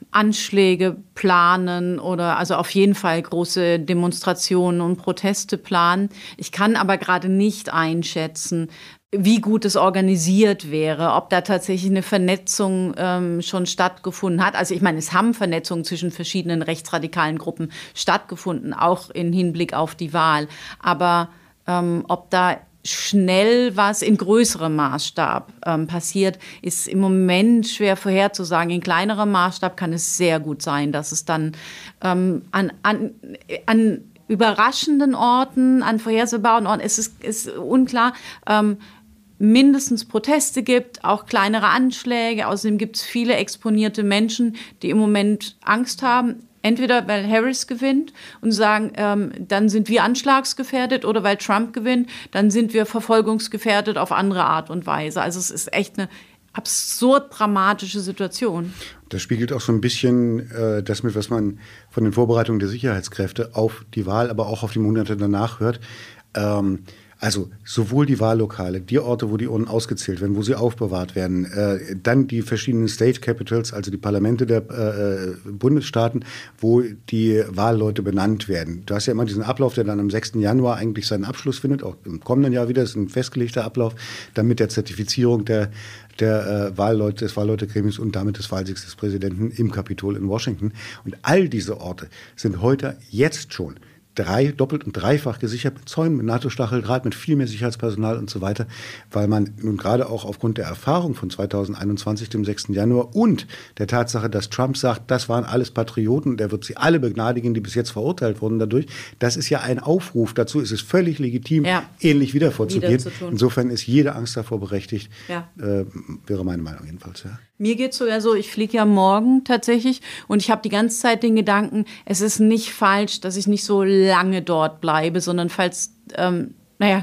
Anschläge planen oder also auf jeden Fall große Demonstrationen und Proteste planen. Ich kann aber gerade nicht einschätzen, wie gut es organisiert wäre, ob da tatsächlich eine Vernetzung ähm, schon stattgefunden hat. Also ich meine, es haben Vernetzungen zwischen verschiedenen rechtsradikalen Gruppen stattgefunden, auch im Hinblick auf die Wahl. Aber ähm, ob da schnell was in größerem Maßstab ähm, passiert, ist im Moment schwer vorherzusagen. In kleinerem Maßstab kann es sehr gut sein, dass es dann ähm, an, an, an überraschenden Orten, an vorhersehbaren Orten, es ist, ist unklar, ähm, mindestens Proteste gibt, auch kleinere Anschläge. Außerdem gibt es viele exponierte Menschen, die im Moment Angst haben. Entweder weil Harris gewinnt und sagen, ähm, dann sind wir anschlagsgefährdet, oder weil Trump gewinnt, dann sind wir verfolgungsgefährdet auf andere Art und Weise. Also es ist echt eine absurd dramatische Situation. Das spiegelt auch so ein bisschen äh, das mit, was man von den Vorbereitungen der Sicherheitskräfte auf die Wahl, aber auch auf die Monate danach hört. Ähm, Also sowohl die Wahllokale, die Orte, wo die Urnen ausgezählt werden, wo sie aufbewahrt werden, äh, dann die verschiedenen State Capitals, also die Parlamente der äh, Bundesstaaten, wo die Wahlleute benannt werden. Du hast ja immer diesen Ablauf, der dann am sechsten Januar eigentlich seinen Abschluss findet, auch im kommenden Jahr wieder, das ist ein festgelegter Ablauf, dann mit der Zertifizierung der, der äh, Wahlleute, des Wahlleutegremiums und damit des Wahlsiegs des Präsidenten im Kapitol in Washington. Und all diese Orte sind heute jetzt schon drei, doppelt und dreifach gesichert mit Zäunen, mit NATO-Stacheldraht, mit viel mehr Sicherheitspersonal und so weiter, weil man nun gerade auch aufgrund der Erfahrung von zweitausendeinundzwanzig, dem sechsten Januar und der Tatsache, dass Trump sagt, das waren alles Patrioten, der wird sie alle begnadigen, die bis jetzt verurteilt wurden dadurch, das ist ja ein Aufruf dazu, ist es völlig legitim, ja. ähnlich wieder vorzugehen. Wieder Insofern ist jede Angst davor berechtigt, ja. äh, wäre meine Meinung jedenfalls. Ja. Mir geht es sogar so, ich fliege ja morgen tatsächlich und ich habe die ganze Zeit den Gedanken, es ist nicht falsch, dass ich nicht so lange dort bleibe, sondern falls, ähm, naja,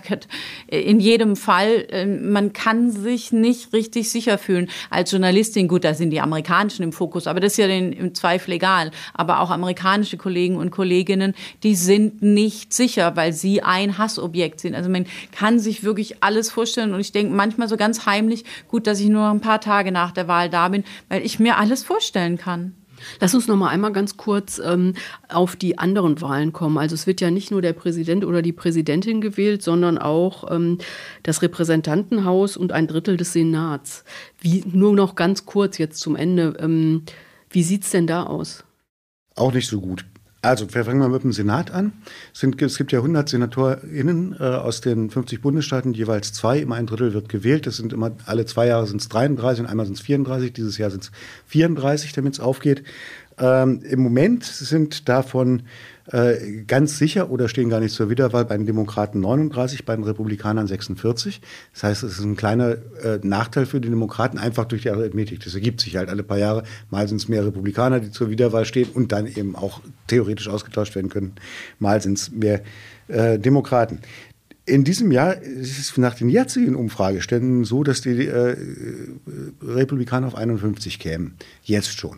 in jedem Fall, äh, man kann sich nicht richtig sicher fühlen. Als Journalistin, gut, da sind die Amerikanischen im Fokus, aber das ist ja den, im Zweifel egal. Aber auch amerikanische Kollegen und Kolleginnen, die sind nicht sicher, weil sie ein Hassobjekt sind. Also man kann sich wirklich alles vorstellen und ich denke manchmal so ganz heimlich, gut, dass ich nur ein paar Tage nach der Wahl da bin, weil ich mir alles vorstellen kann. Lass uns noch mal einmal ganz kurz ähm, auf die anderen Wahlen kommen. Also es wird ja nicht nur der Präsident oder die Präsidentin gewählt, sondern auch ähm, das Repräsentantenhaus und ein Drittel des Senats. Wie, nur noch ganz kurz jetzt zum Ende. Ähm, wie sieht's denn da aus? Auch nicht so gut. Also, wir fangen mal mit dem Senat an. Es, sind, es gibt ja hundert SenatorInnen äh, aus den fünfzig Bundesstaaten, jeweils zwei, immer ein Drittel wird gewählt. Das sind immer, alle zwei Jahre sind es dreiunddreißig und einmal sind es vierunddreißig. Dieses Jahr sind es vierunddreißig, damit es aufgeht. Ähm, Im Moment sind davon äh, ganz sicher oder stehen gar nicht zur Wiederwahl bei den Demokraten neununddreißig, bei den Republikanern sechsundvierzig. Das heißt, es ist ein kleiner äh, Nachteil für die Demokraten, einfach durch die Arithmetik. Das ergibt sich halt alle paar Jahre. Mal sind es mehr Republikaner, die zur Wiederwahl stehen und dann eben auch theoretisch ausgetauscht werden können. Mal sind es mehr äh, Demokraten. In diesem Jahr ist es nach den jetzigen Umfrageständen so, dass die äh, Republikaner auf einundfünfzig kämen. Jetzt schon.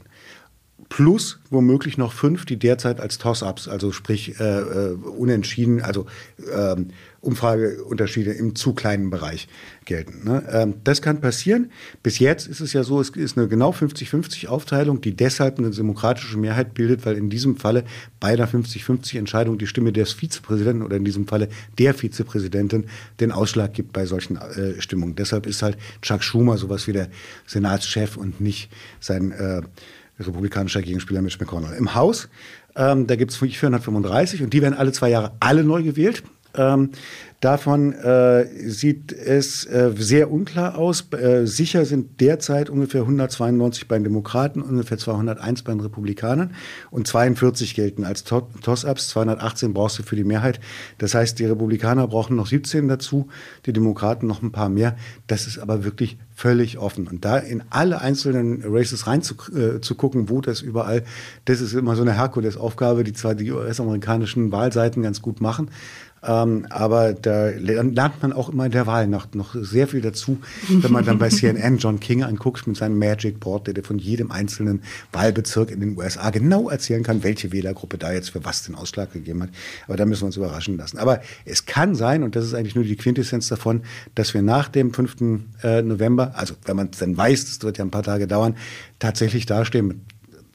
Plus womöglich noch fünf, die derzeit als Toss-Ups, also sprich äh, äh, unentschieden, also ähm, Umfrageunterschiede im zu kleinen Bereich gelten. Ne? Ähm, das kann passieren. Bis jetzt ist es ja so, es ist eine genau fünfzig fünfzig Aufteilung, die deshalb eine demokratische Mehrheit bildet, weil in diesem Falle bei einer fünfzig fünfzig Entscheidung die Stimme des Vizepräsidenten oder in diesem Falle der Vizepräsidentin den Ausschlag gibt bei solchen äh, Stimmungen. Deshalb ist halt Chuck Schumer sowas wie der Senatschef und nicht sein äh, republikanischer Gegenspieler Mitch McConnell. Im Haus, ähm, da gibt es vierhundertfünfunddreißig und die werden alle zwei Jahre alle neu gewählt. Ähm, davon äh, sieht es äh, sehr unklar aus. Äh, sicher sind derzeit ungefähr hundertzweiundneunzig bei den Demokraten, ungefähr zweihunderteins bei den Republikanern und zweiundvierzig gelten als to- Toss-Ups. zweihundertachtzehn brauchst du für die Mehrheit. Das heißt, die Republikaner brauchen noch siebzehn dazu, die Demokraten noch ein paar mehr. Das ist aber wirklich völlig offen. Und da in alle einzelnen Races rein zu, äh, zu gucken, wo das überall, das ist immer so eine Herkulesaufgabe, die zwar die U S-amerikanischen Wahlseiten ganz gut machen, ähm, aber da lernt man auch immer in der Wahlnacht noch sehr viel dazu, wenn man dann bei C N N John King anguckt mit seinem Magic Board, der dir von jedem einzelnen Wahlbezirk in den U S A genau erzählen kann, welche Wählergruppe da jetzt für was den Ausschlag gegeben hat. Aber da müssen wir uns überraschen lassen. Aber es kann sein, und das ist eigentlich nur die Quintessenz davon, dass wir nach dem fünften November, also wenn man es dann weiß, das wird ja ein paar Tage dauern, tatsächlich dastehen mit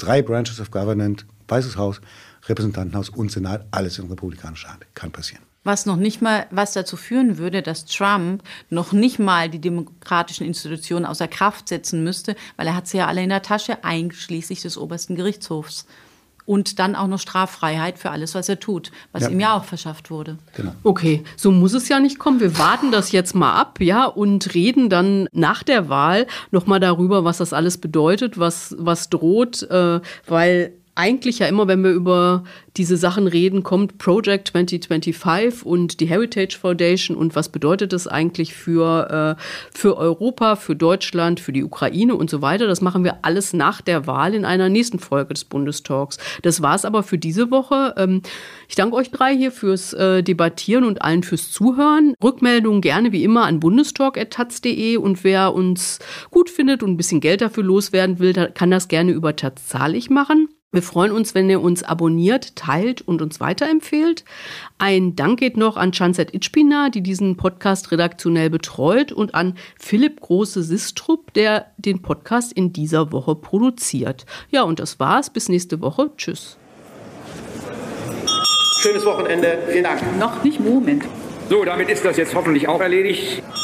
drei Branches of Government, Weißes Haus, Repräsentantenhaus und Senat, alles in republikanischer Hand. Kann passieren. Was noch nicht mal, was dazu führen würde, dass Trump noch nicht mal die demokratischen Institutionen außer Kraft setzen müsste, weil er hat sie ja alle in der Tasche, einschließlich des obersten Gerichtshofs. Und dann auch noch Straffreiheit für alles, was er tut, was ja. ihm ja auch verschafft wurde. Genau. Okay, so muss es ja nicht kommen. Wir warten das jetzt mal ab, ja, und reden dann nach der Wahl noch mal darüber, was das alles bedeutet, was, was droht, äh, weil eigentlich ja immer, wenn wir über diese Sachen reden, kommt Project zwanzig fünfundzwanzig und die Heritage Foundation und was bedeutet das eigentlich für, äh, für Europa, für Deutschland, für die Ukraine und so weiter. Das machen wir alles nach der Wahl in einer nächsten Folge des Bundestalks. Das war es aber für diese Woche. Ähm, ich danke euch drei hier fürs äh, Debattieren und allen fürs Zuhören. Rückmeldungen gerne wie immer an bundestalk at taz punkt de und wer uns gut findet und ein bisschen Geld dafür loswerden will, kann das gerne über Taz zahlig machen. Wir freuen uns, wenn ihr uns abonniert, teilt und uns weiterempfehlt. Ein Dank geht noch an Canset Itschpina, die diesen Podcast redaktionell betreut, und an Philipp Große-Sistrup, der den Podcast in dieser Woche produziert. Ja, und das war's. Bis nächste Woche. Tschüss. Schönes Wochenende. Vielen Dank. Noch nicht, Moment. So, damit ist das jetzt hoffentlich auch erledigt.